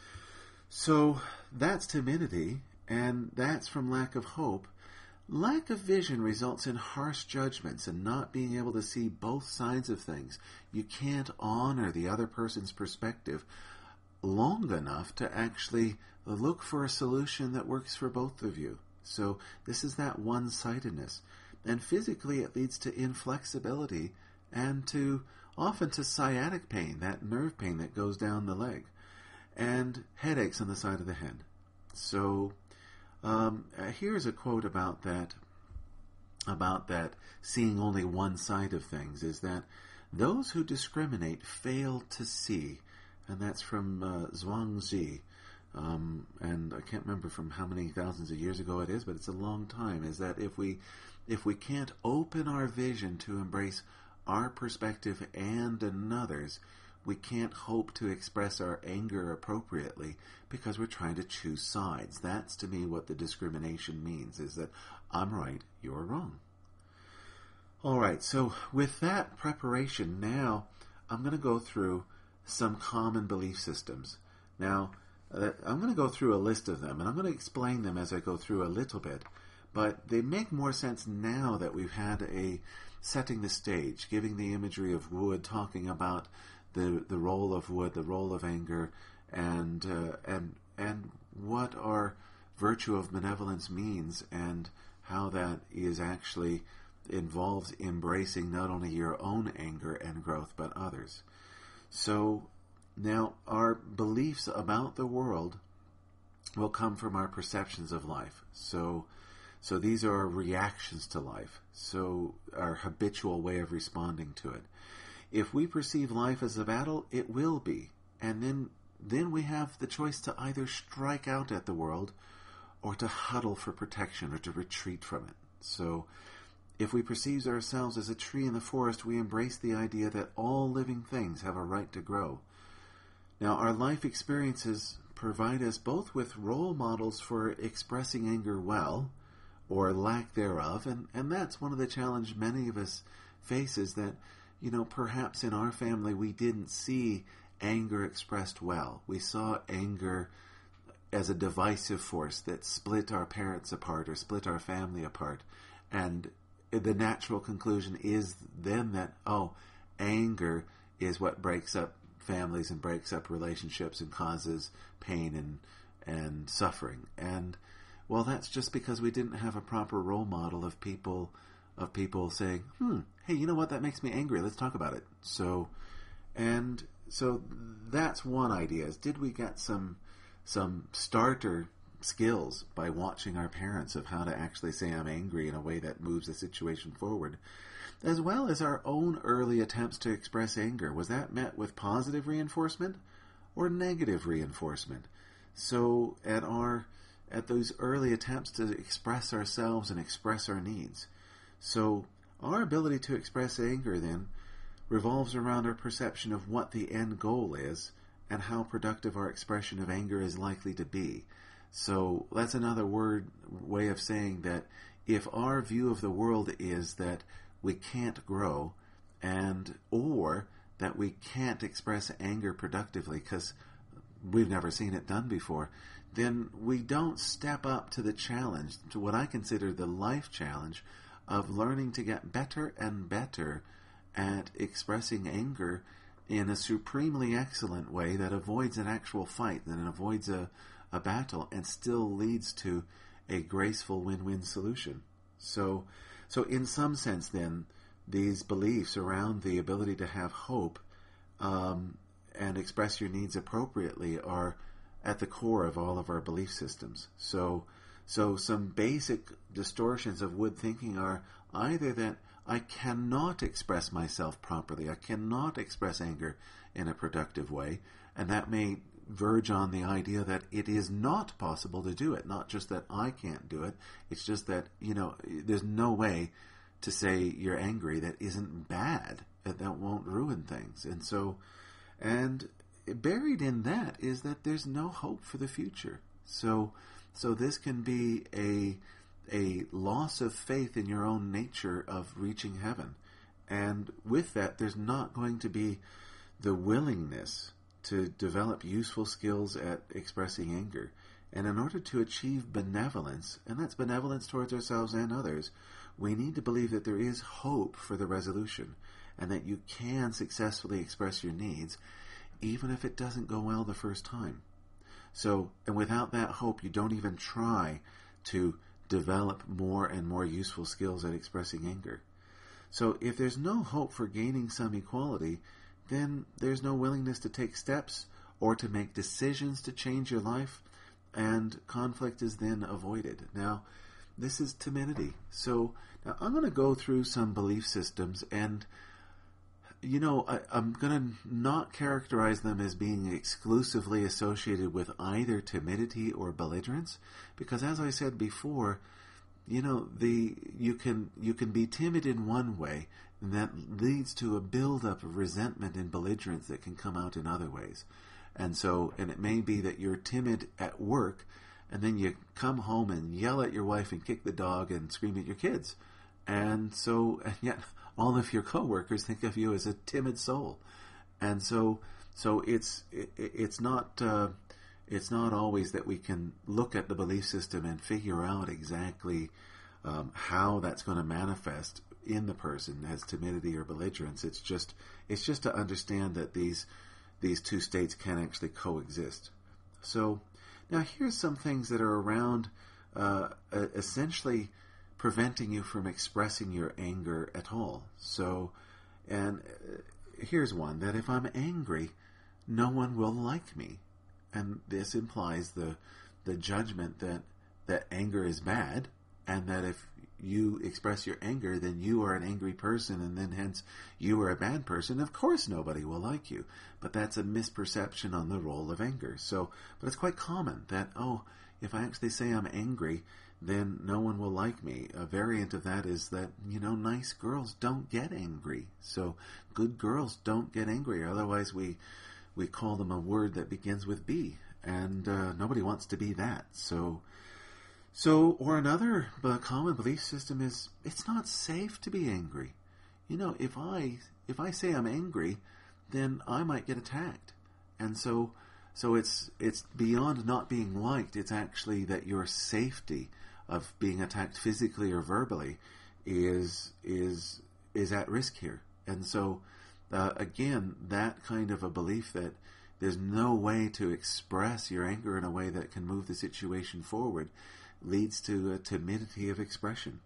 [SPEAKER 1] that's timidity, and that's from lack of hope. Lack of vision results in harsh judgments and not being able to see both sides of things. You can't honor the other person's perspective long enough to actually look for a solution that works for both of you. So this is that one-sidedness. And physically it leads to inflexibility and often to sciatic pain, that nerve pain that goes down the leg, and headaches on the side of the head. So here's a quote about that seeing only one side of things, is that those who discriminate fail to see. And that's from Zhuangzi. And I can't remember from how many thousands of years ago it is, but it's a long time, is that if we can't open our vision to embrace our perspective and another's, we can't hope to express our anger appropriately because we're trying to choose sides. That's, to me, what the discrimination means, is that I'm right, you're wrong. All right, so with that preparation, now I'm going to go through some common belief systems. Now, I'm going to go through a list of them, and I'm going to explain them as I go through a little bit. But they make more sense now that we've had a setting the stage, giving the imagery of wood, talking about the role of wood, the role of anger, and what our virtue of benevolence means, and how that is actually involves embracing not only your own anger and growth, but others. So now our beliefs about the world will come from our perceptions of life. So these are our reactions to life. So our habitual way of responding to it. If we perceive life as a battle, it will be. And then we have the choice to either strike out at the world or to huddle for protection or to retreat from it. So if we perceive ourselves as a tree in the forest, we embrace the idea that all living things have a right to grow. Now, our life experiences provide us both with role models for expressing anger well, or lack thereof, and that's one of the challenges many of us face, is that, perhaps in our family we didn't see anger expressed well. We saw anger as a divisive force that split our parents apart or split our family apart, and the natural conclusion is then that, anger is what breaks up families and breaks up relationships and causes pain and suffering. And well, that's just because we didn't have a proper role model of people saying, hey, you know what, that makes me angry, let's talk about it. So that's one idea, is did we get some starter skills by watching our parents of how to actually say I'm angry in a way that moves the situation forward, as well as our own early attempts to express anger. Was that met with positive reinforcement or negative reinforcement? So at those early attempts to express ourselves and express our needs. So our ability to express anger then revolves around our perception of what the end goal is and how productive our expression of anger is likely to be. So that's another way of saying that if our view of the world is that we can't grow or that we can't express anger productively because we've never seen it done before, then we don't step up to the challenge, to what I consider the life challenge of learning to get better and better at expressing anger in a supremely excellent way that avoids an actual fight, that avoids a battle, and still leads to a graceful win-win solution. So in some sense then, these beliefs around the ability to have hope and express your needs appropriately are at the core of all of our belief systems. So some basic distortions of wood thinking are either that I cannot express myself properly, I cannot express anger in a productive way, and that may verge on the idea that it is not possible to do it. Not just that I can't do it, it's just that, there's no way to say you're angry that isn't bad, that won't ruin things. And buried in that is that there's no hope for the future. So this can be a loss of faith in your own nature of reaching heaven. And with that, there's not going to be the willingness to develop useful skills at expressing anger. And in order to achieve benevolence, and that's benevolence towards ourselves and others, we need to believe that there is hope for the resolution, and that you can successfully express your needs, even if it doesn't go well the first time. So, and without that hope, you don't even try to develop more and more useful skills at expressing anger. So if there's no hope for gaining some equality, then there's no willingness to take steps or to make decisions to change your life, and conflict is then avoided. Now, this is timidity. So now I'm going to go through some belief systems, and I'm going to not characterize them as being exclusively associated with either timidity or belligerence, because as I said before, you can be timid in one way, and that leads to a buildup of resentment and belligerence that can come out in other ways. And it may be that you're timid at work, and then you come home and yell at your wife and kick the dog and scream at your kids. And yet all of your coworkers think of you as a timid soul. And so it's not it's not always that we can look at the belief system and figure out exactly how that's going to manifest in the person as timidity or belligerence. It's just to understand that these two states can actually coexist. So now here's some things that are around essentially preventing you from expressing your anger at all. So, and here's one, that if I'm angry, no one will like me. And this implies the judgment that anger is bad, and that if you express your anger, then you are an angry person, and then hence you are a bad person. Of course nobody will like you. But that's a misperception on the role of anger. So, but it's quite common that, if I actually say I'm angry, then no one will like me. A variant of that is that, nice girls don't get angry. So good girls don't get angry. Otherwise we call them a word that begins with B. And nobody wants to be that. So, or another common belief system is it's not safe to be angry. If I say I'm angry, then I might get attacked. And so it's beyond not being liked. It's actually that your safety of being attacked physically or verbally is at risk here. And so again, that kind of a belief that there's no way to express your anger in a way that can move the situation forward leads to a timidity of expression.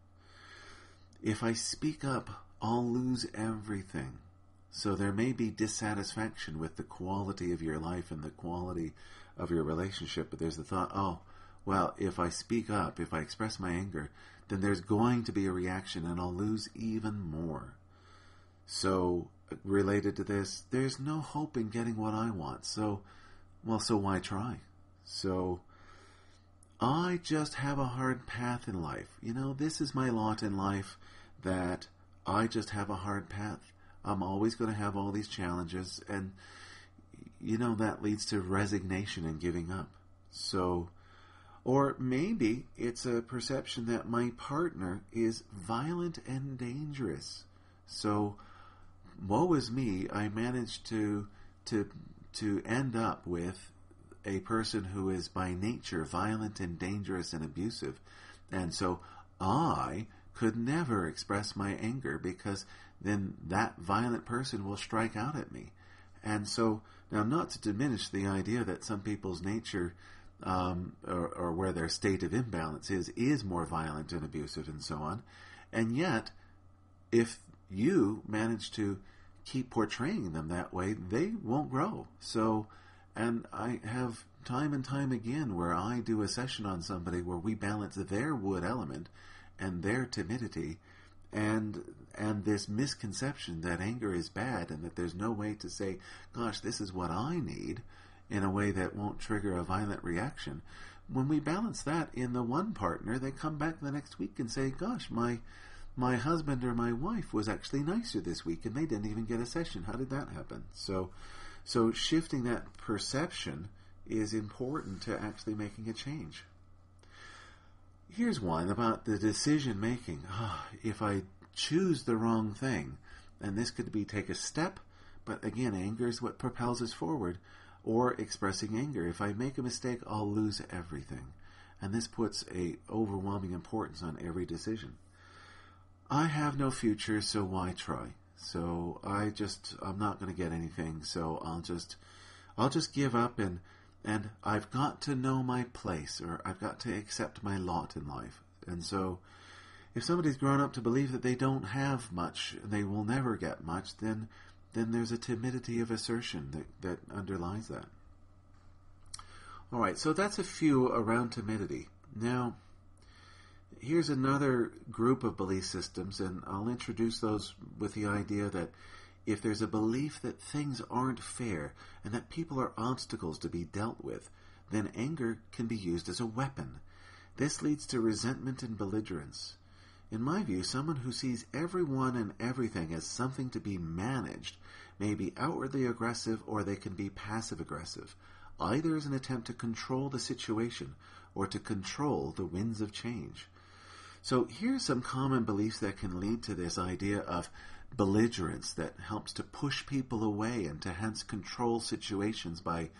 [SPEAKER 1] If I speak up, I'll lose everything. So there may be dissatisfaction with the quality of your life and the quality of your relationship, but there's the thought, well, if I speak up, if I express my anger, then there's going to be a reaction and I'll lose even more. So, related to this, there's no hope in getting what I want. So why try? So, I just have a hard path in life. This is my lot in life, that I just have a hard path. I'm always going to have all these challenges, and that leads to resignation and giving up. So, or maybe it's a perception that my partner is violent and dangerous. So, woe is me, I managed to end up with a person who is by nature violent and dangerous and abusive. And so I could never express my anger, because then that violent person will strike out at me. And so, now, not to diminish the idea that some people's nature or where their state of imbalance is more violent and abusive and so on. And yet, if you manage to keep portraying them that way, they won't grow. So, and I have time and time again where I do a session on somebody where we balance their wood element and their timidity and this misconception that anger is bad and that there's no way to say, gosh, this is what I need, in a way that won't trigger a violent reaction. When we balance that in the one partner, they come back the next week and say, gosh, my husband or my wife was actually nicer this week and they didn't even get a session. How did that happen? So shifting that perception is important to actually making a change. Here's one about the decision making. If I choose the wrong thing, and this could be take a step, but again, anger is what propels us forward, or expressing anger. If I make a mistake, I'll lose everything. And this puts a overwhelming importance on every decision. I have no future, so why try? So I'm not going to get anything, so I'll just give up, and I've got to know my place, or I've got to accept my lot in life. And so if somebody's grown up to believe that they don't have much, they will never get much, then there's a timidity of assertion that underlies that. All right, so that's a few around timidity. Now, here's another group of belief systems, and I'll introduce those with the idea that if there's a belief that things aren't fair and that people are obstacles to be dealt with, then anger can be used as a weapon. This leads to resentment and belligerence. In my view, someone who sees everyone and everything as something to be managed may be outwardly aggressive, or they can be passive-aggressive, either as an attempt to control the situation or to control the winds of change. So here's some common beliefs that can lead to this idea of belligerence that helps to push people away and to hence control situations by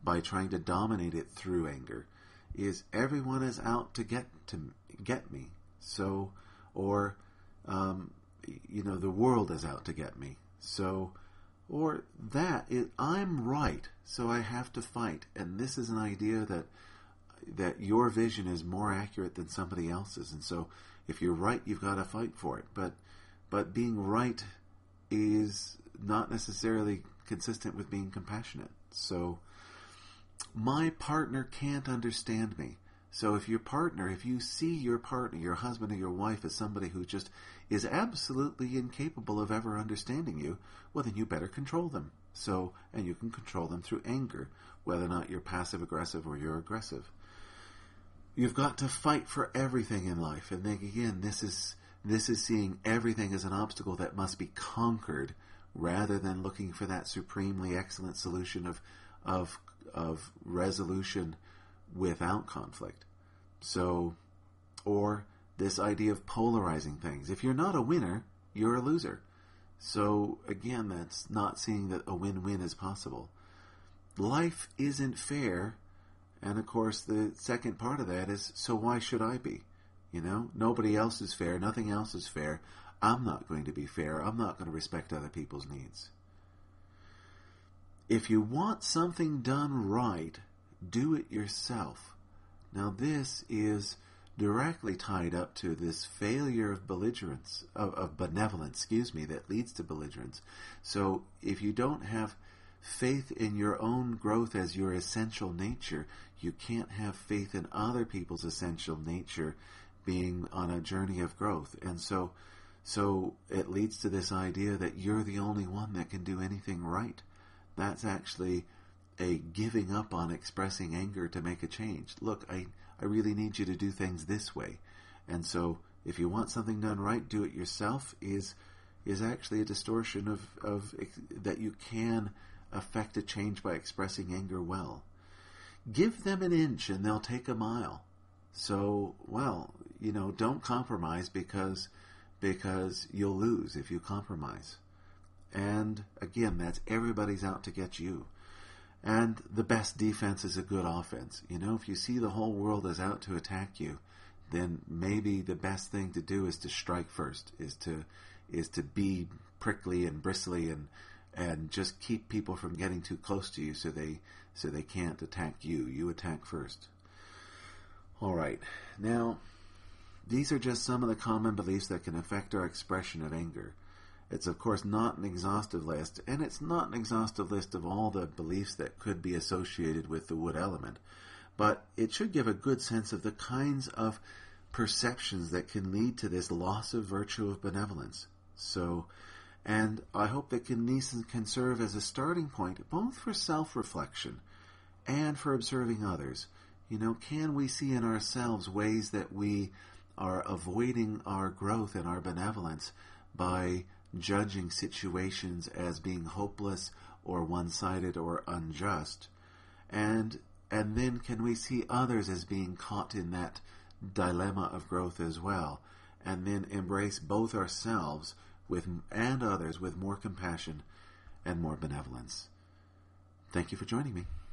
[SPEAKER 1] by trying to dominate it through anger, is everyone is out to get me. So, or the world is out to get me. So, or I'm right, so I have to fight. And this is an idea that your vision is more accurate than somebody else's. And so, if you're right, you've got to fight for it. But being right is not necessarily consistent with being compassionate. So, my partner can't understand me. So if you see your partner, your husband or your wife as somebody who just is absolutely incapable of ever understanding you, well, then you better control them. So, and you can control them through anger, whether or not you're passive aggressive or you're aggressive. You've got to fight for everything in life. And then again, this is seeing everything as an obstacle that must be conquered, rather than looking for that supremely excellent solution of resolution without conflict. So, or this idea of polarizing things. If you're not a winner, you're a loser. So again, that's not seeing that a win-win is possible. Life isn't fair, and of course the second part of that is, so why should I be? Nobody else is fair, nothing else is fair. I'm not going to be fair. I'm not going to respect other people's needs. If you want something done right, do it yourself. Now this is directly tied up to this failure of benevolence, that leads to belligerence. So if you don't have faith in your own growth as your essential nature, you can't have faith in other people's essential nature being on a journey of growth. And so it leads to this idea that you're the only one that can do anything right. That's actually a giving up on expressing anger to make a change. Look, I really need you to do things this way. And so if you want something done right, do it yourself is actually a distortion of that you can affect a change by expressing anger well. Give them an inch and they'll take a mile. So, don't compromise because you'll lose if you compromise. And again, that's everybody's out to get you. And the best defense is a good offense. If you see the whole world is out to attack you, then maybe the best thing to do is to strike first, is to be prickly and bristly and just keep people from getting too close to you so they can't attack you. You attack first. All right. Now, these are just some of the common beliefs that can affect our expression of anger. It's, of course, not an exhaustive list, and it's not an exhaustive list of all the beliefs that could be associated with the wood element, but it should give a good sense of the kinds of perceptions that can lead to this loss of virtue of benevolence. So, and I hope that can serve as a starting point both for self-reflection and for observing others. Can we see in ourselves ways that we are avoiding our growth and our benevolence by judging situations as being hopeless or one-sided or unjust? And then can we see others as being caught in that dilemma of growth as well, and then embrace both ourselves and others with more compassion and more benevolence? Thank you for joining me.